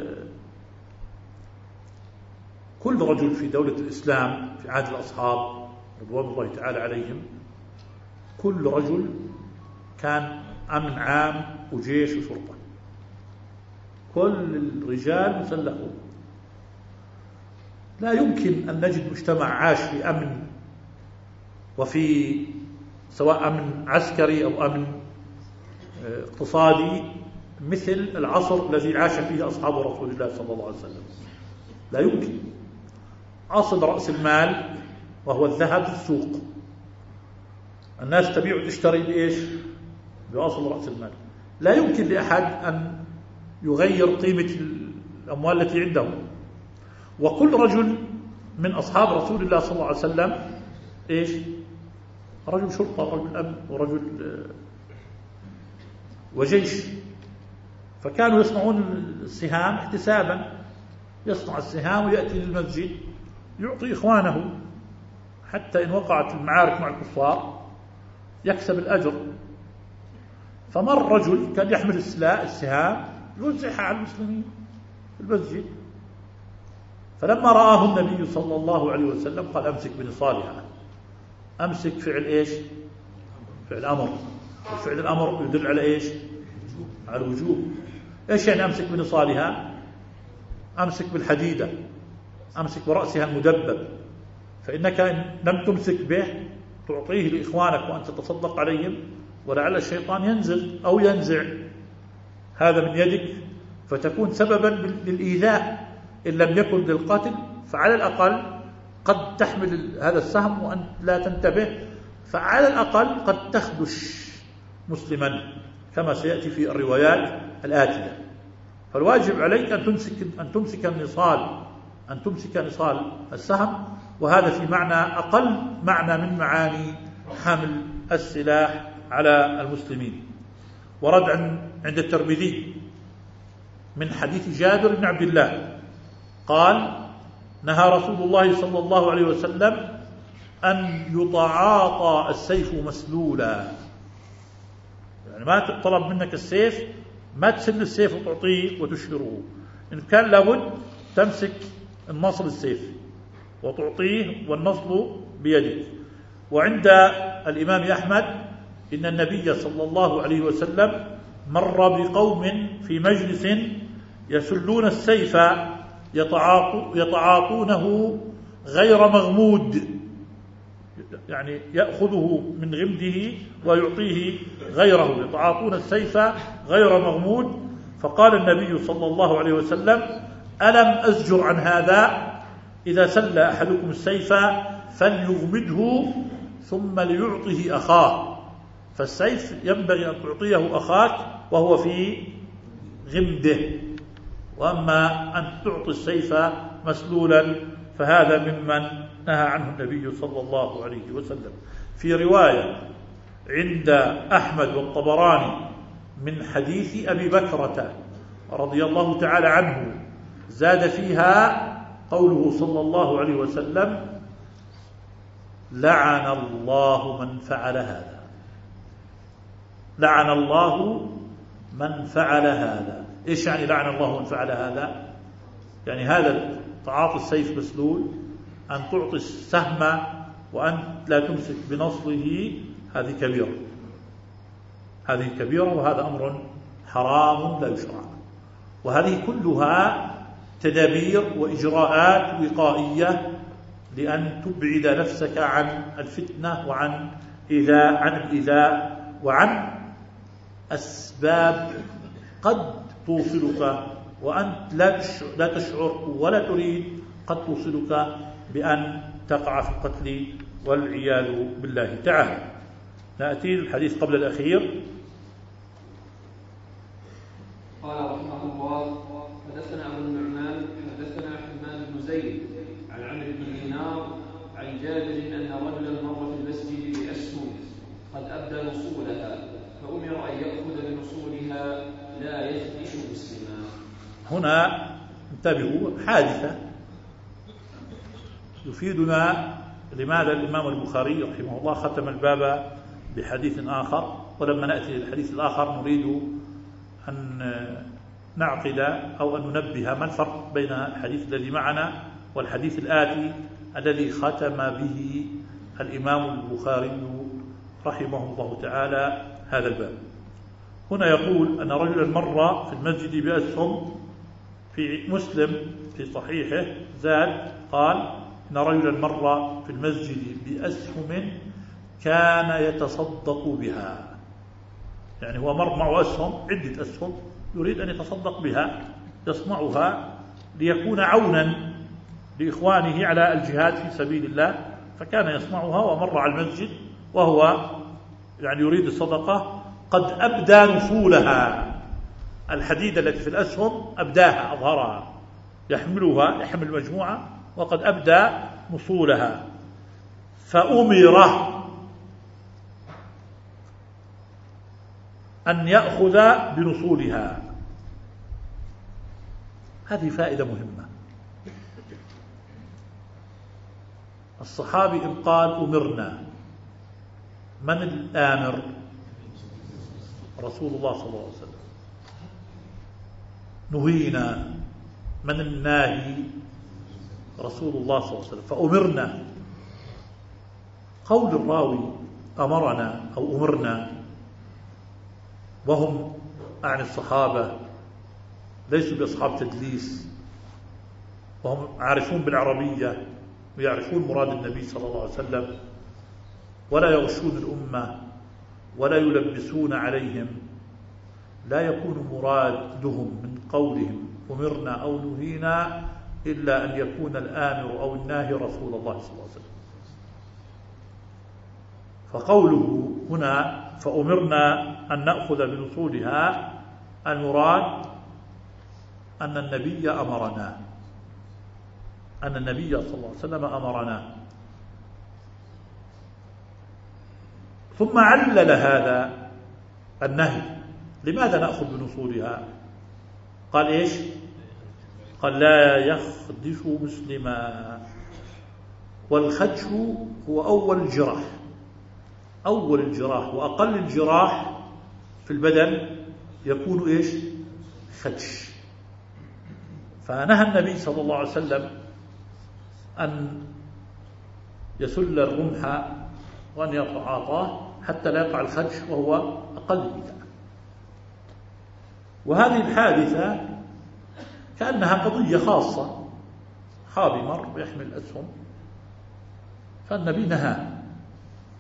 كل رجل في دولة الإسلام في عهد الأصحاب رضوان الله تعالى عليهم، كل رجل كان أمن عام وجيش وشرطة، كل الرجال مسلحون. لا يمكن أن نجد مجتمع عاش في أمن وفي سواء أمن عسكري أو أمن اقتصادي مثل العصر الذي عاش فيه أصحاب رسول الله صلى الله عليه وسلم. لا يمكن. أصل رأس المال وهو الذهب في السوق، الناس تبيع وتشتري بإيش؟ بأصل رأس المال. لا يمكن لأحد أن يغير قيمة الأموال التي عنده. وكل رجل من أصحاب رسول الله صلى الله عليه وسلم إيش؟ رجل شرطة ورجل أمن ورجل وجيش، فكانوا يصنعون السهام احتسابا، يصنع السهام ويأتي للمسجد يعطي إخوانه حتى إن وقعت المعارك مع الكفار يكسب الأجر. فمر رجل كان يحمل السهام يوزعها على المسلمين في المسجد، فلما رآه النبي صلى الله عليه وسلم قال أمسك بنصالها. أمسك فعل إيش؟ فعل أمر، وفعل الأمر يدل على إيش؟ على الوجوب. إيش يعني أمسك بنصالها؟ أمسك بالحديدة، أمسك برأسها المدبب، فإنك إن لم تمسك به تعطيه لإخوانك وأنت تتصدق عليهم، ولعل الشيطان ينزل أو ينزع هذا من يدك فتكون سببا للإيذاء، إن لم يكن للقتل فعلى الأقل قد تحمل هذا السهم وأنت لا تنتبه، فعلى الأقل قد تخدش مسلما كما سيأتي في الروايات الآتية. فالواجب عليك أن تمسك أن تمسك النصال أن تمسك نصال السهم، وهذا في معنى أقل معنى من معاني حمل السلاح على المسلمين. ورد عند الترمذي من حديث جابر بن عبد الله قال نهى رسول الله صلى الله عليه وسلم أن يتعاطى السيف مسلولا، يعني ما طلب منك السيف ما تسل السيف وتعطيه وتشهره، إن كان لابد تمسك النصل السيف وتعطيه والنصل بيدك. وعند الإمام أحمد إن النبي صلى الله عليه وسلم مر بقوم في مجلس يسلون السيف يتعاطونه غير مغمود، يعني يأخذه من غمده ويعطيه غيره، يتعاطون السيف غير مغمود. فقال النبي صلى الله عليه وسلم: ألم أزجر عن هذا؟ إذا سل أحدكم السيف فليغمده ثم ليعطه أخاه. فالسيف ينبغي أن تعطيه أخاك وهو في غمده، وأما أن تعطي السيف مسلولا فهذا ممن نهى عنه النبي صلى الله عليه وسلم. في رواية عند أحمد والطبراني من حديث أبي بكرة رضي الله تعالى عنه زاد فيها قوله صلى الله عليه وسلم: لعن الله من فعل هذا. لعن الله من فعل هذا. إيش يعني لعن الله من فعل هذا؟ يعني هذا تعاطي السيف مسلول، أن تعطي السهم وأن لا تمسك بنصله، هذه كبيرة، هذه كبيرة، وهذا أمر حرام لا يشرع. وهذه كلها تدابير وإجراءات وقائية لأن تبعد نفسك عن الفتنة وعن إيذاء عن الإيذاء وعن أسباب قد توصلك وأنت لا تشعر ولا تريد، قد توصلك بأن تقع في القتل والعياذ بالله تعالى. نأتي الحديث قبل الأخير. قال رحمه الله: حدثنا أبو النعمان حدثنا حماد بن زيد عن عمرو بن دينار عن جابر أن رجلا مر في المسجد بأسهم قد أبدى نصولها فأمر أن يأخذ بنصولها لا يخدش مسلما. هنا انتبهوا، حادثة يفيدنا لماذا الإمام البخاري رحمه الله ختم الباب بحديث آخر، ولما نأتي للحديث الآخر نريد أن نعقد أو أن ننبه ما الفرق بين الحديث الذي معنا والحديث الآتي الذي ختم به الإمام البخاري رحمه الله تعالى هذا الباب. هنا يقول أن رجلا مر في المسجد بأسهم. في مسلم في صحيحه زاد قال إن رجلا مر في المسجد بأسهم كان يتصدق بها، يعني هو مر معه أسهم، عدة أسهم، يريد أن يتصدق بها، يصنعها ليكون عونا لإخوانه على الجهاد في سبيل الله، فكان يصنعها ومر على المسجد وهو يعني يريد الصدقة، قد أبدى نصولها، الحديدة التي في الأسهم أبداها أظهرها، يحملها يحمل مجموعة وقد أبدى نصولها، فأمر أن يأخذ بنصولها. هذه فائدة مهمة. الصحابي إن قال أمرنا، من الآمر؟ رسول الله صلى الله عليه وسلم. نهينا، من الناهي؟ رسول الله صلى الله عليه وسلم. فأمرنا، قول الراوي أمرنا أو أمرنا وهم عن الصحابة ليسوا بأصحاب تدليس، وهم عارفون بالعربية ويعرفون مراد النبي صلى الله عليه وسلم، ولا يغشون الأمة ولا يلبسون عليهم، لا يكون مرادهم من قولهم أمرنا أو نهينا إلا أن يكون الآمر أو الناهي رسول الله صلى الله عليه وسلم. فقوله هنا فأمرنا أن نأخذ بنصولها، المراد أن النبي أمرنا، أن النبي صلى الله عليه وسلم أمرنا. ثم علل هذا النهي، لماذا نأخذ بنصولها؟ قال إيش؟ قال لا يخدش مسلما. والخدش هو أول الجراح، أول الجراح وأقل الجراح في البدن يكون إيش؟ خدش. فنهى النبي صلى الله عليه وسلم أن يسل الرمح وأن يتعاطاه حتى لا يقع الخدش وهو أقل الإيذاء. وهذه الحادثة كأنها قضية خاصة، صحابي مر ويحمل أسهم فالنبي نهى.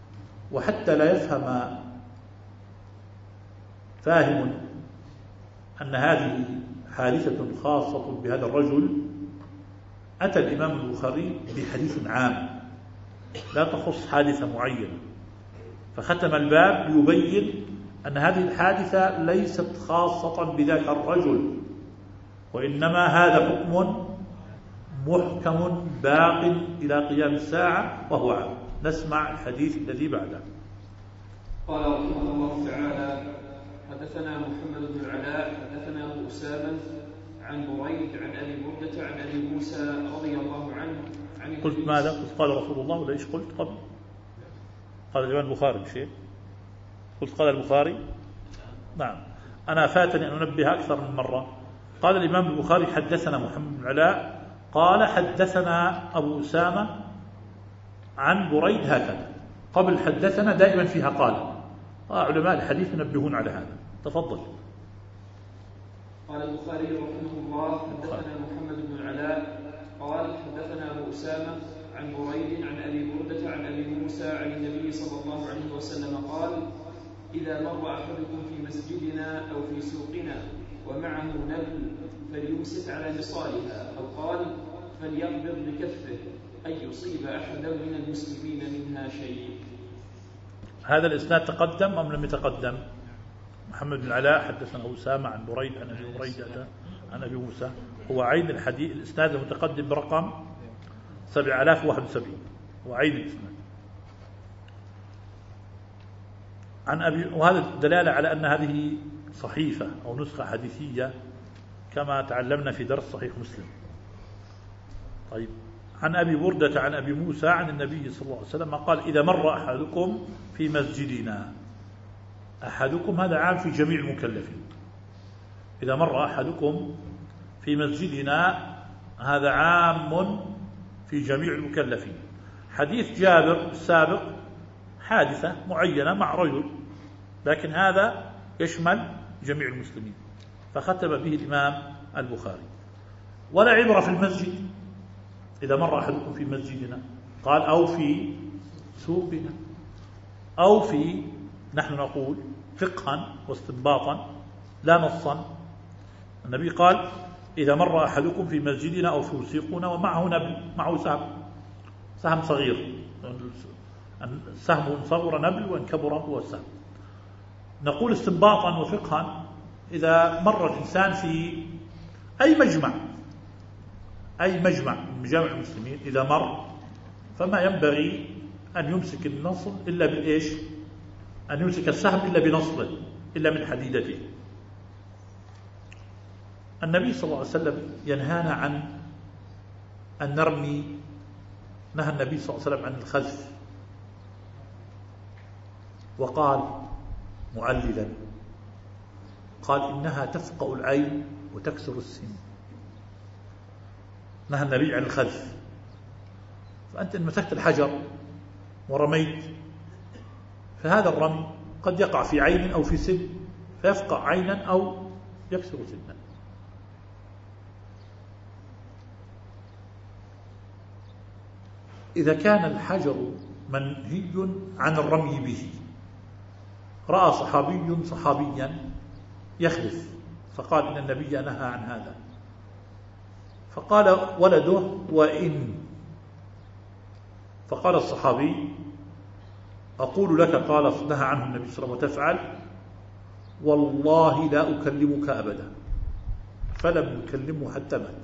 وحتى لا يفهم فاهم أن هذه حادثة خاصة بهذا الرجل، أتى الإمام البخاري بحديث عام لا تخص حادثة معينة، فختم الباب ليبين أن هذه الحادثة ليست خاصة بذاك الرجل، وإنما هذا حكم محكم باق إلى قيام الساعة وهو عام. نسمع الحديث الذي بعده. قال رحمه الله تعالى: حدثنا محمد بن العلاء حدثنا أبو أسامة عن بريد عن أبي بردة عن أبي موسى رضي الله عنه عن قلت ماذا؟ قلت قال رسول الله ولا إيش قلت قبل؟ قال الإمام البخاري شيء؟ قلت قال البخاري؟ نعم، أنا فاتني أن أنبه أكثر من مرة. قال الإمام البخاري: حدثنا محمد بن العلاء قال حدثنا أبو أسامة عن بريد، هكذا. قبل حدثنا دائما فيها قال. آه علماء الحديث ينبهون على هذا. تفضل. قال البخاري رحمه الله: حدثنا محمد بن العلاء قال حدثنا أبو أسامة عن بريد عن أبي بردة عن أبي موسى عن النبي صلى الله عليه وسلم قال: إذا مر أحدكم في مسجدنا أو في سوقنا ومعه نبل فليمسك على نصالها، أو قال: فليقبض بكفه أن يصيب أحدا من المسلمين منها شيء. هذا الإسناد تقدم أم لم يتقدم؟ محمد بن العلاء حدثنا أسامة عن بريد عن أبي بريدة عن أبي موسى، هو عين الحديث. الإسناد المتقدم برقم سبعة آلاف وواحد وسبعين، هو عين الإسناد عن أبي، وهذا دلالة على أن هذه صحيفة أو نسخة حديثية كما تعلمنا في درس صحيح مسلم. طيب، عن أبي بردة عن أبي موسى عن النبي صلى الله عليه وسلم قال: إذا مر أحدكم في مسجدنا. أحدكم هذا عام في جميع المكلفين. إذا مر أحدكم في مسجدنا هذا عام في جميع المكلفين. حديث جابر السابق حادثة معينة مع رجل، لكن هذا يشمل جميع المسلمين، فختم به الإمام البخاري. ولا عبرة في المسجد إذا مر أحدكم في مسجدنا، قال: أو في سوقنا، أو في، نحن نقول فقها واستنباطا لا نصا. النبي قال: إذا مر أحدكم في مسجدنا أو في سوقنا ومعه نبل، معه سهم، سهم صغير، سهم صغر نبل وإن كبر هو السهم. نقول استنباطا وفقها إذا مر الإنسان في أي مجمع، أي مجمع من مجامع المسلمين، إذا مر فما ينبغي أن يمسك النصل إلا بالإيش؟ أن يمسك السهم إلا بنصله، إلا من حديدته. النبي صلى الله عليه وسلم ينهانا عن أن نرمي، نهى النبي صلى الله عليه وسلم عن الخذف، وقال معللا، قال: إنها تفقأ العين وتكسر السن. نهى النبي عن الخذف. فأنت إن مسكت الحجر ورميت، فهذا الرمي قد يقع في عين أو في سن، فيفقع عينا أو يكسر سنا. إذا كان الحجر منهي عن الرمي به، رأى صحابي صحابيا يخلف فقال: إن النبي نهى عن هذا، فقال ولده: وإن، فقال الصحابي: أقول لك قال نهى عنه النبي صلى الله عليه وسلم وتفعل، والله لا أكلمك أبدا. فلم يكلمه حتى مات.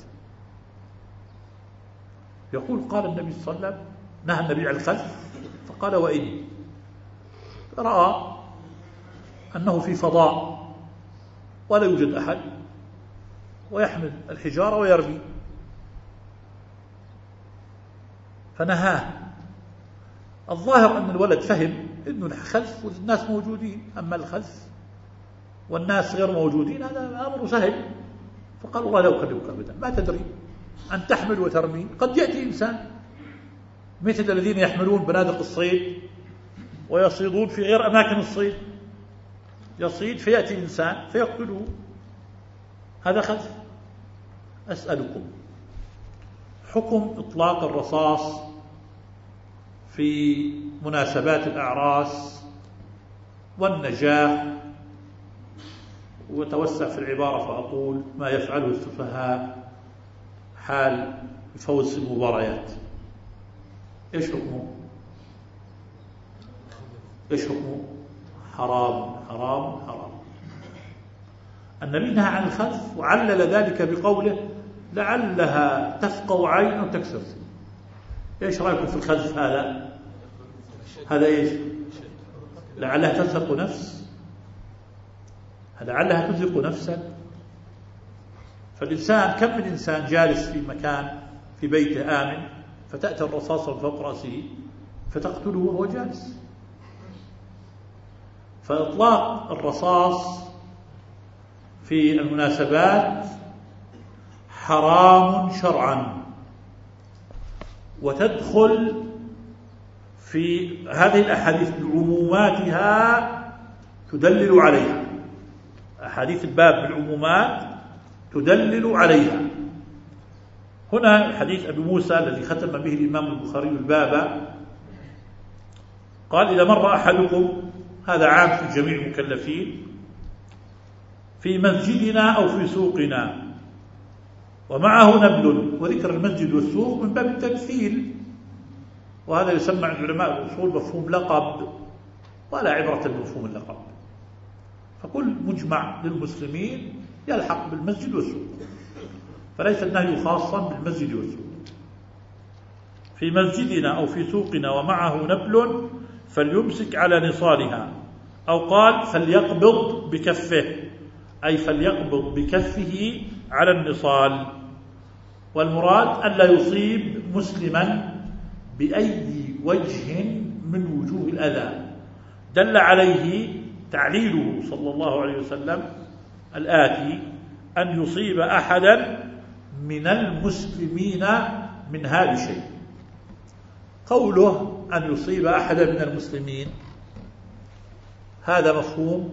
يقول: قال النبي صلى الله عليه وسلم، نهى النبي عن الخذف، فقال: وإن. رأى أنه في فضاء ولا يوجد أحد، ويحمل الحجارة ويرمي، فنهاه. الظاهر أن الولد فهم أنه الخلف والناس موجودين، أما الخلف والناس غير موجودين هذا أمر سهل، فقال: والله لا أكلمك أبدا. ما تدري أن تحمل وترمي، قد يأتي إنسان مثل الذين يحملون بنادق الصيد ويصيدون في غير أماكن الصيد، يصيد فيأتي إنسان فيقتله، هذا خذف. أسألكم حكم إطلاق الرصاص في مناسبات الأعراس والنجاح وتوسع في العبارة فأقول ما يفعله السفهاء حال فوز المباريات إيش حكمه؟ إيش حكمه؟ حرام حرام حرام. النبي نهى عن الخذف وعلل ذلك بقوله لعلها تفقع عين أو تكسر. إيش رأيكم في الخذف هذا؟ هذا إيش؟ لعلها تزهق نفس، لعلها تزهق نفسا. فالإنسان كم من إنسان جالس في مكان في بيته آمن فتأتي الرصاصة من فوق رأسه فتقتله وهو جالس. فإطلاق الرصاص في المناسبات حرام شرعا، وتدخل في هذه الأحاديث بعموماتها تدلل عليها. أحاديث الباب بالعمومات تدلل عليها. هنا حديث أبي موسى الذي ختم به الإمام البخاري الباب قال إذا مر أحدكم، هذا عام في جميع المكلفين، في مسجدنا أو في سوقنا ومعه نبل، وذكر المسجد والسوق من باب التمثيل، وهذا يسمى عند علماء الأصول مفهوم لقب، ولا عبرة بمفهوم اللقب. فكل مجمع للمسلمين يلحق بالمسجد والسوق، فليس النهي خاصا بالمسجد والسوق. في مسجدنا أو في سوقنا ومعه نبل فليمسك على نصالها، أو قال فليقبض بكفه، أي فليقبض بكفه على النصال. والمراد ألا يصيب مسلما بأي وجه من وجوه الأذى. دل عليه تعليله صلى الله عليه وسلم الآتي: أن يصيب أحدا من المسلمين من هذا الشيء. قوله أن يصيب أحدا من المسلمين هذا مفهوم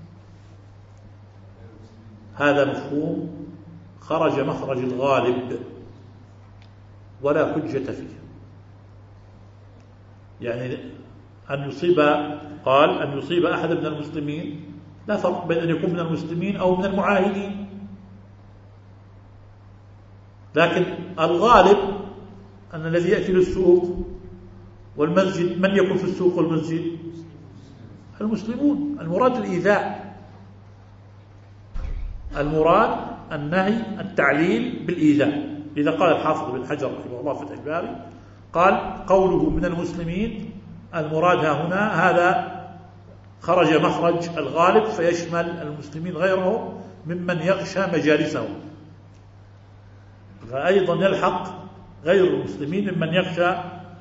هذا مفهوم خرج مخرج الغالب ولا حجة فيه. يعني أن يصيب، قال أن يصيب أحدا من المسلمين، لا فرق بين أن يكون من المسلمين أو من المعاهدين، لكن الغالب أن الذي يأتي للسوق والمسجد، من يكون في السوق والمسجد؟ المسلمون. المراد الإيذاء، المراد النهي التعليل بالإيذاء. لذا قال الحافظ بن حجر رحمه الله في الباري قال قوله من المسلمين المراد هنا هذا خرج مخرج الغالب فيشمل المسلمين غيرهم ممن يغشى مجالسهم، فأيضا يلحق غير المسلمين ممن يغشى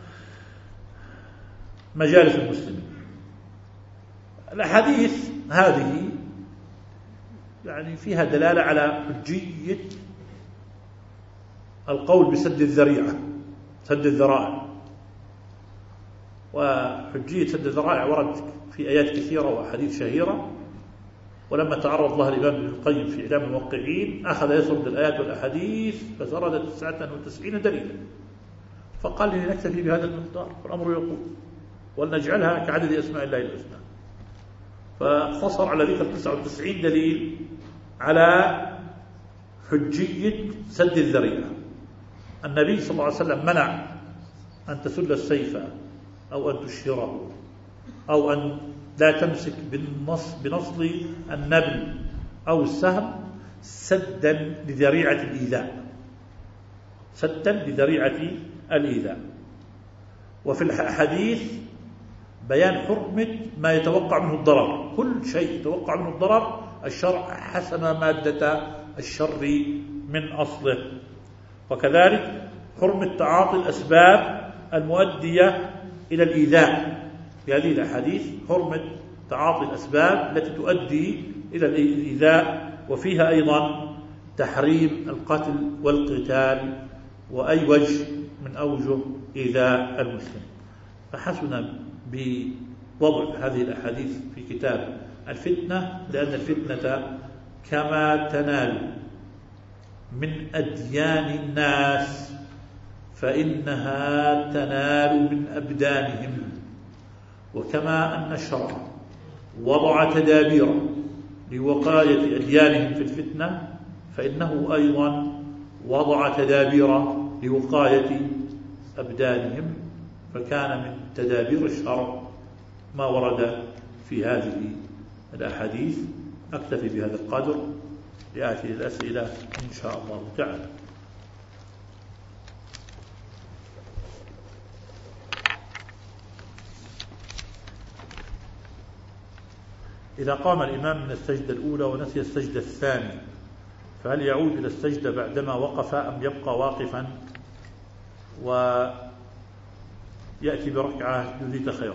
مجالس المسلمين. الأحاديث هذه يعني فيها دلالة على حجية القول بسد الذريعة، سد الذرائع. وحجية سد الذرائع ورد في آيات كثيرة وأحاديث شهيرة، ولما تعرض لها الإمام ابن القيم في إعلام الموقعين أخذ يسرد الآيات والأحاديث فسرد تسعة وتسعين دليلا، فقال لي نكتفي بهذا المقدار والأمر يقول ولنجعلها كعدد أسماء الله الحسنى، فاختصر على ذكر تسعة وتسعين دليل على حجية سد الذريعة. النبي صلى الله عليه وسلم منع أن تسل السيف أو أن تشهره أو أن لا تمسك بالنص بنصل النبل أو السهم سدا لذريعة الإيذاء، سدا لذريعة الإيذاء. وفي الحديث بيان حرمة ما يتوقع منه الضرر، كل شيء يتوقع منه الضرر الشرع حسم مادة الشر من أصله. وكذلك حرمة تعاطي الأسباب المؤدية إلى الإيذاء، في هذه الأحاديث حرمة تعاطي الأسباب التي تؤدي إلى الإيذاء، وفيها أيضا تحريم القتل والقتال وأي وجه من أوجه إيذاء المسلم. فحسن بوضع هذه الأحاديث في كتاب الفتنة، لأن الفتنة كما تنال من أديان الناس فإنها تنال من أبدانهم، وكما أن الشرع وضع تدابير لوقاية أديانهم في الفتنة، فإنه أيضا وضع تدابير لوقاية أبدانهم، فكان من تدابير الشرع ما ورد في هذه الأحاديث. أكتفي بهذا القدر لآتي الأسئلة إن شاء الله تعالى. إذا قام الإمام من السجدة الأولى ونسي السجدة الثانية، فهل يعود إلى السجدة بعدما وقف أم يبقى واقفا ويأتي بركعة يزيد خيرا؟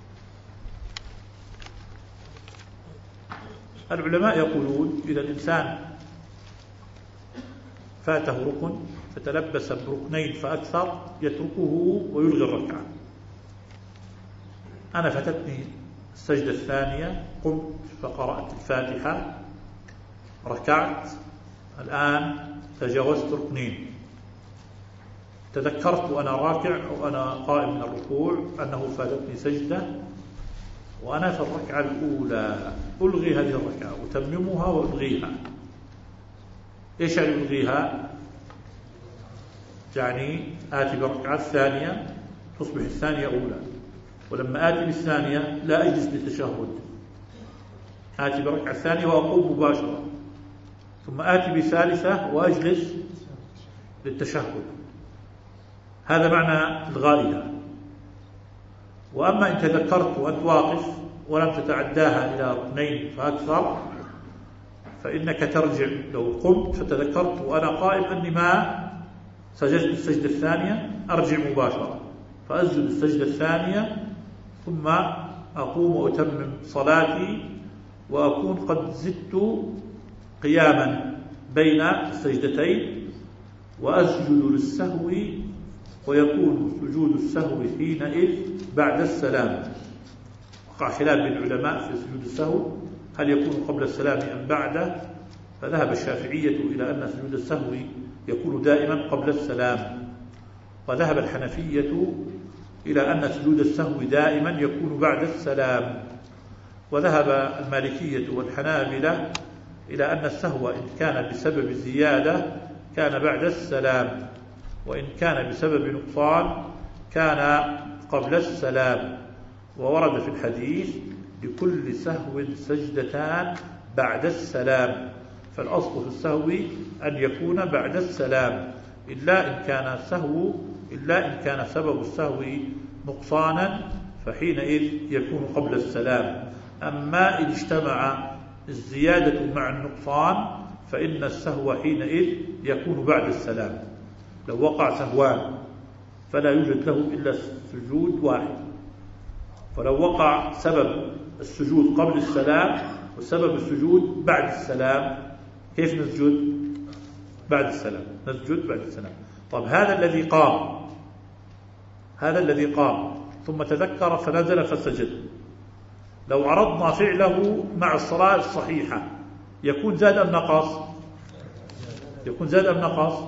العلماء يقولون إذا الإنسان فاته ركن فتلبس بركنين فأكثر يتركه ويلغي الركعة. أنا فاتتني السجدة الثانية، قمت فقرأت الفاتحة، ركعت، الآن تجاوزت ركنين، تذكرت وأنا راكع أو أنا قائم من الركوع أنه فاتتني سجدة وأنا في الركعة الأولى، ألغي هذه الركعة أتممها وألغيها. إيش يعني ألغيها؟ يعني آتي بالركعة الثانية تصبح الثانية أولى، ولما آتي بالثانية لا أجلس للتشهد، آتي بالركعة الثانية وأقوم مباشرة، ثم آتي بثالثة وأجلس للتشهد. هذا معنى إلغائها. وأما إن تذكرت وأنت واقف ولم تتعداها إلى ركنين فأكثر فإنك ترجع. لو قمت فتذكرت وأنا قائم أني ما سجدت السجدة الثانية، أرجع مباشرة فأسجد السجدة الثانية ثم أقوم وأتمم صلاتي، وأكون قد زدت قياما بين السجدتين، وأسجد للسهو، ويكون سجود السهو حينئذ بعد السلام. وقع خلاف بين العلماء في سجود السهو هل يكون قبل السلام أم بعده، فذهب الشافعية إلى أن سجود السهو يكون دائما قبل السلام، وذهب الحنفية إلى أن سجود السهو دائما يكون بعد السلام، وذهب المالكية والحنابلة إلى أن السهو إن كان بسبب زيادة كان بعد السلام، وإن كان بسبب نقصان كان قبل السلام. وورد في الحديث لكل سهو سجدتان بعد السلام، فالأصل في السهو أن يكون بعد السلام، إلا إن كان سهو إلا إن كان سبب السهو نقصانا فحينئذ يكون قبل السلام. أما إن اجتمع الزيادة مع النقصان فإن السهو حينئذ يكون بعد السلام. لو وقع سهوان فلا يوجد له إلا سجود واحد، فلو وقع سبب السجود قبل السلام وسبب السجود بعد السلام كيف نسجد؟ بعد السلام، نسجد بعد السلام. طب هذا الذي قام هذا الذي قام ثم تذكر فنزل فسجد، لو عرضنا فعله مع الصلاة الصحيحة يكون زاد أم نقص؟ يكون زاد أم نقص؟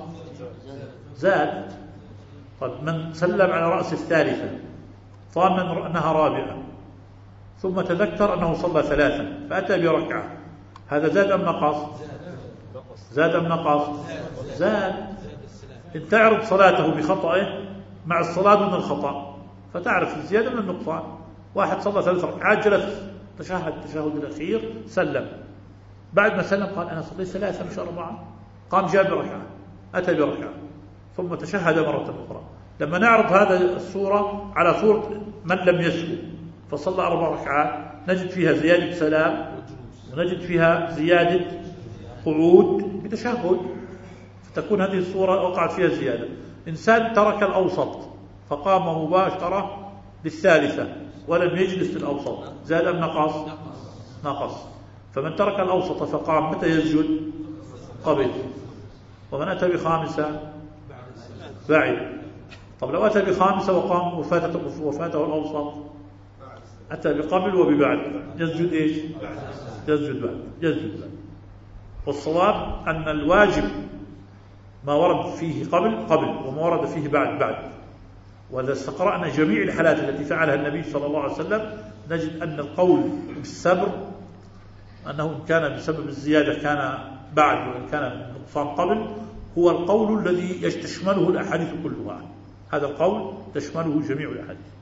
زاد. طب من سلم على رأس الثالثة ظانا أنها رابعة ثم تذكر أنه صلى ثلاثا فأتى بركعة، هذا زاد أم نقص؟ زاد أم نقص؟ زاد. إن تعرض صلاته بخطأه مع الصلاة دون الخطأ فتعرف الزيادة من النقصان. واحد صلى ثلاث ركعات جلس تشهد التشهد الأخير سلم، بعد ما سلم قال أنا صليت ثلاثة مش أربعة، قام جاب بركعة أتى بركعة ثم تشهد مرة أخرى. لما نعرض هذا الصورة على صورة من لم يسهو فصلى أربع ركعات نجد فيها زيادة سلام ونجد فيها زيادة قعود بتشهد، فتكون هذه الصورة وقعت فيها زيادة. إنسان ترك الأوسط فقام مباشرة للثالثة ولم يجلس للأوسط، زاد أم نقص؟ نقص. فمن ترك الأوسط فقام متى يسجد؟ قبل. ومن أتى بخامسة بعد. طب لو أتى بخامسة وقام وفاته, وفاته الأوسط أتى بقبل وببعد يسجد إيش؟ يسجد بعد. يسجد بعد. والصواب أن الواجب ما ورد فيه قبل قبل وما ورد فيه بعد بعد. وإذا استقرأنا جميع الحالات التي فعلها النبي صلى الله عليه وسلم نجد أن القول بالسبر أنه إن كان بسبب الزيادة كان بعد وإن كان النقصان قبل، هو القول الذي يشتمله الأحاديث كلها. هذا القول تشمله جميع الأحاديث.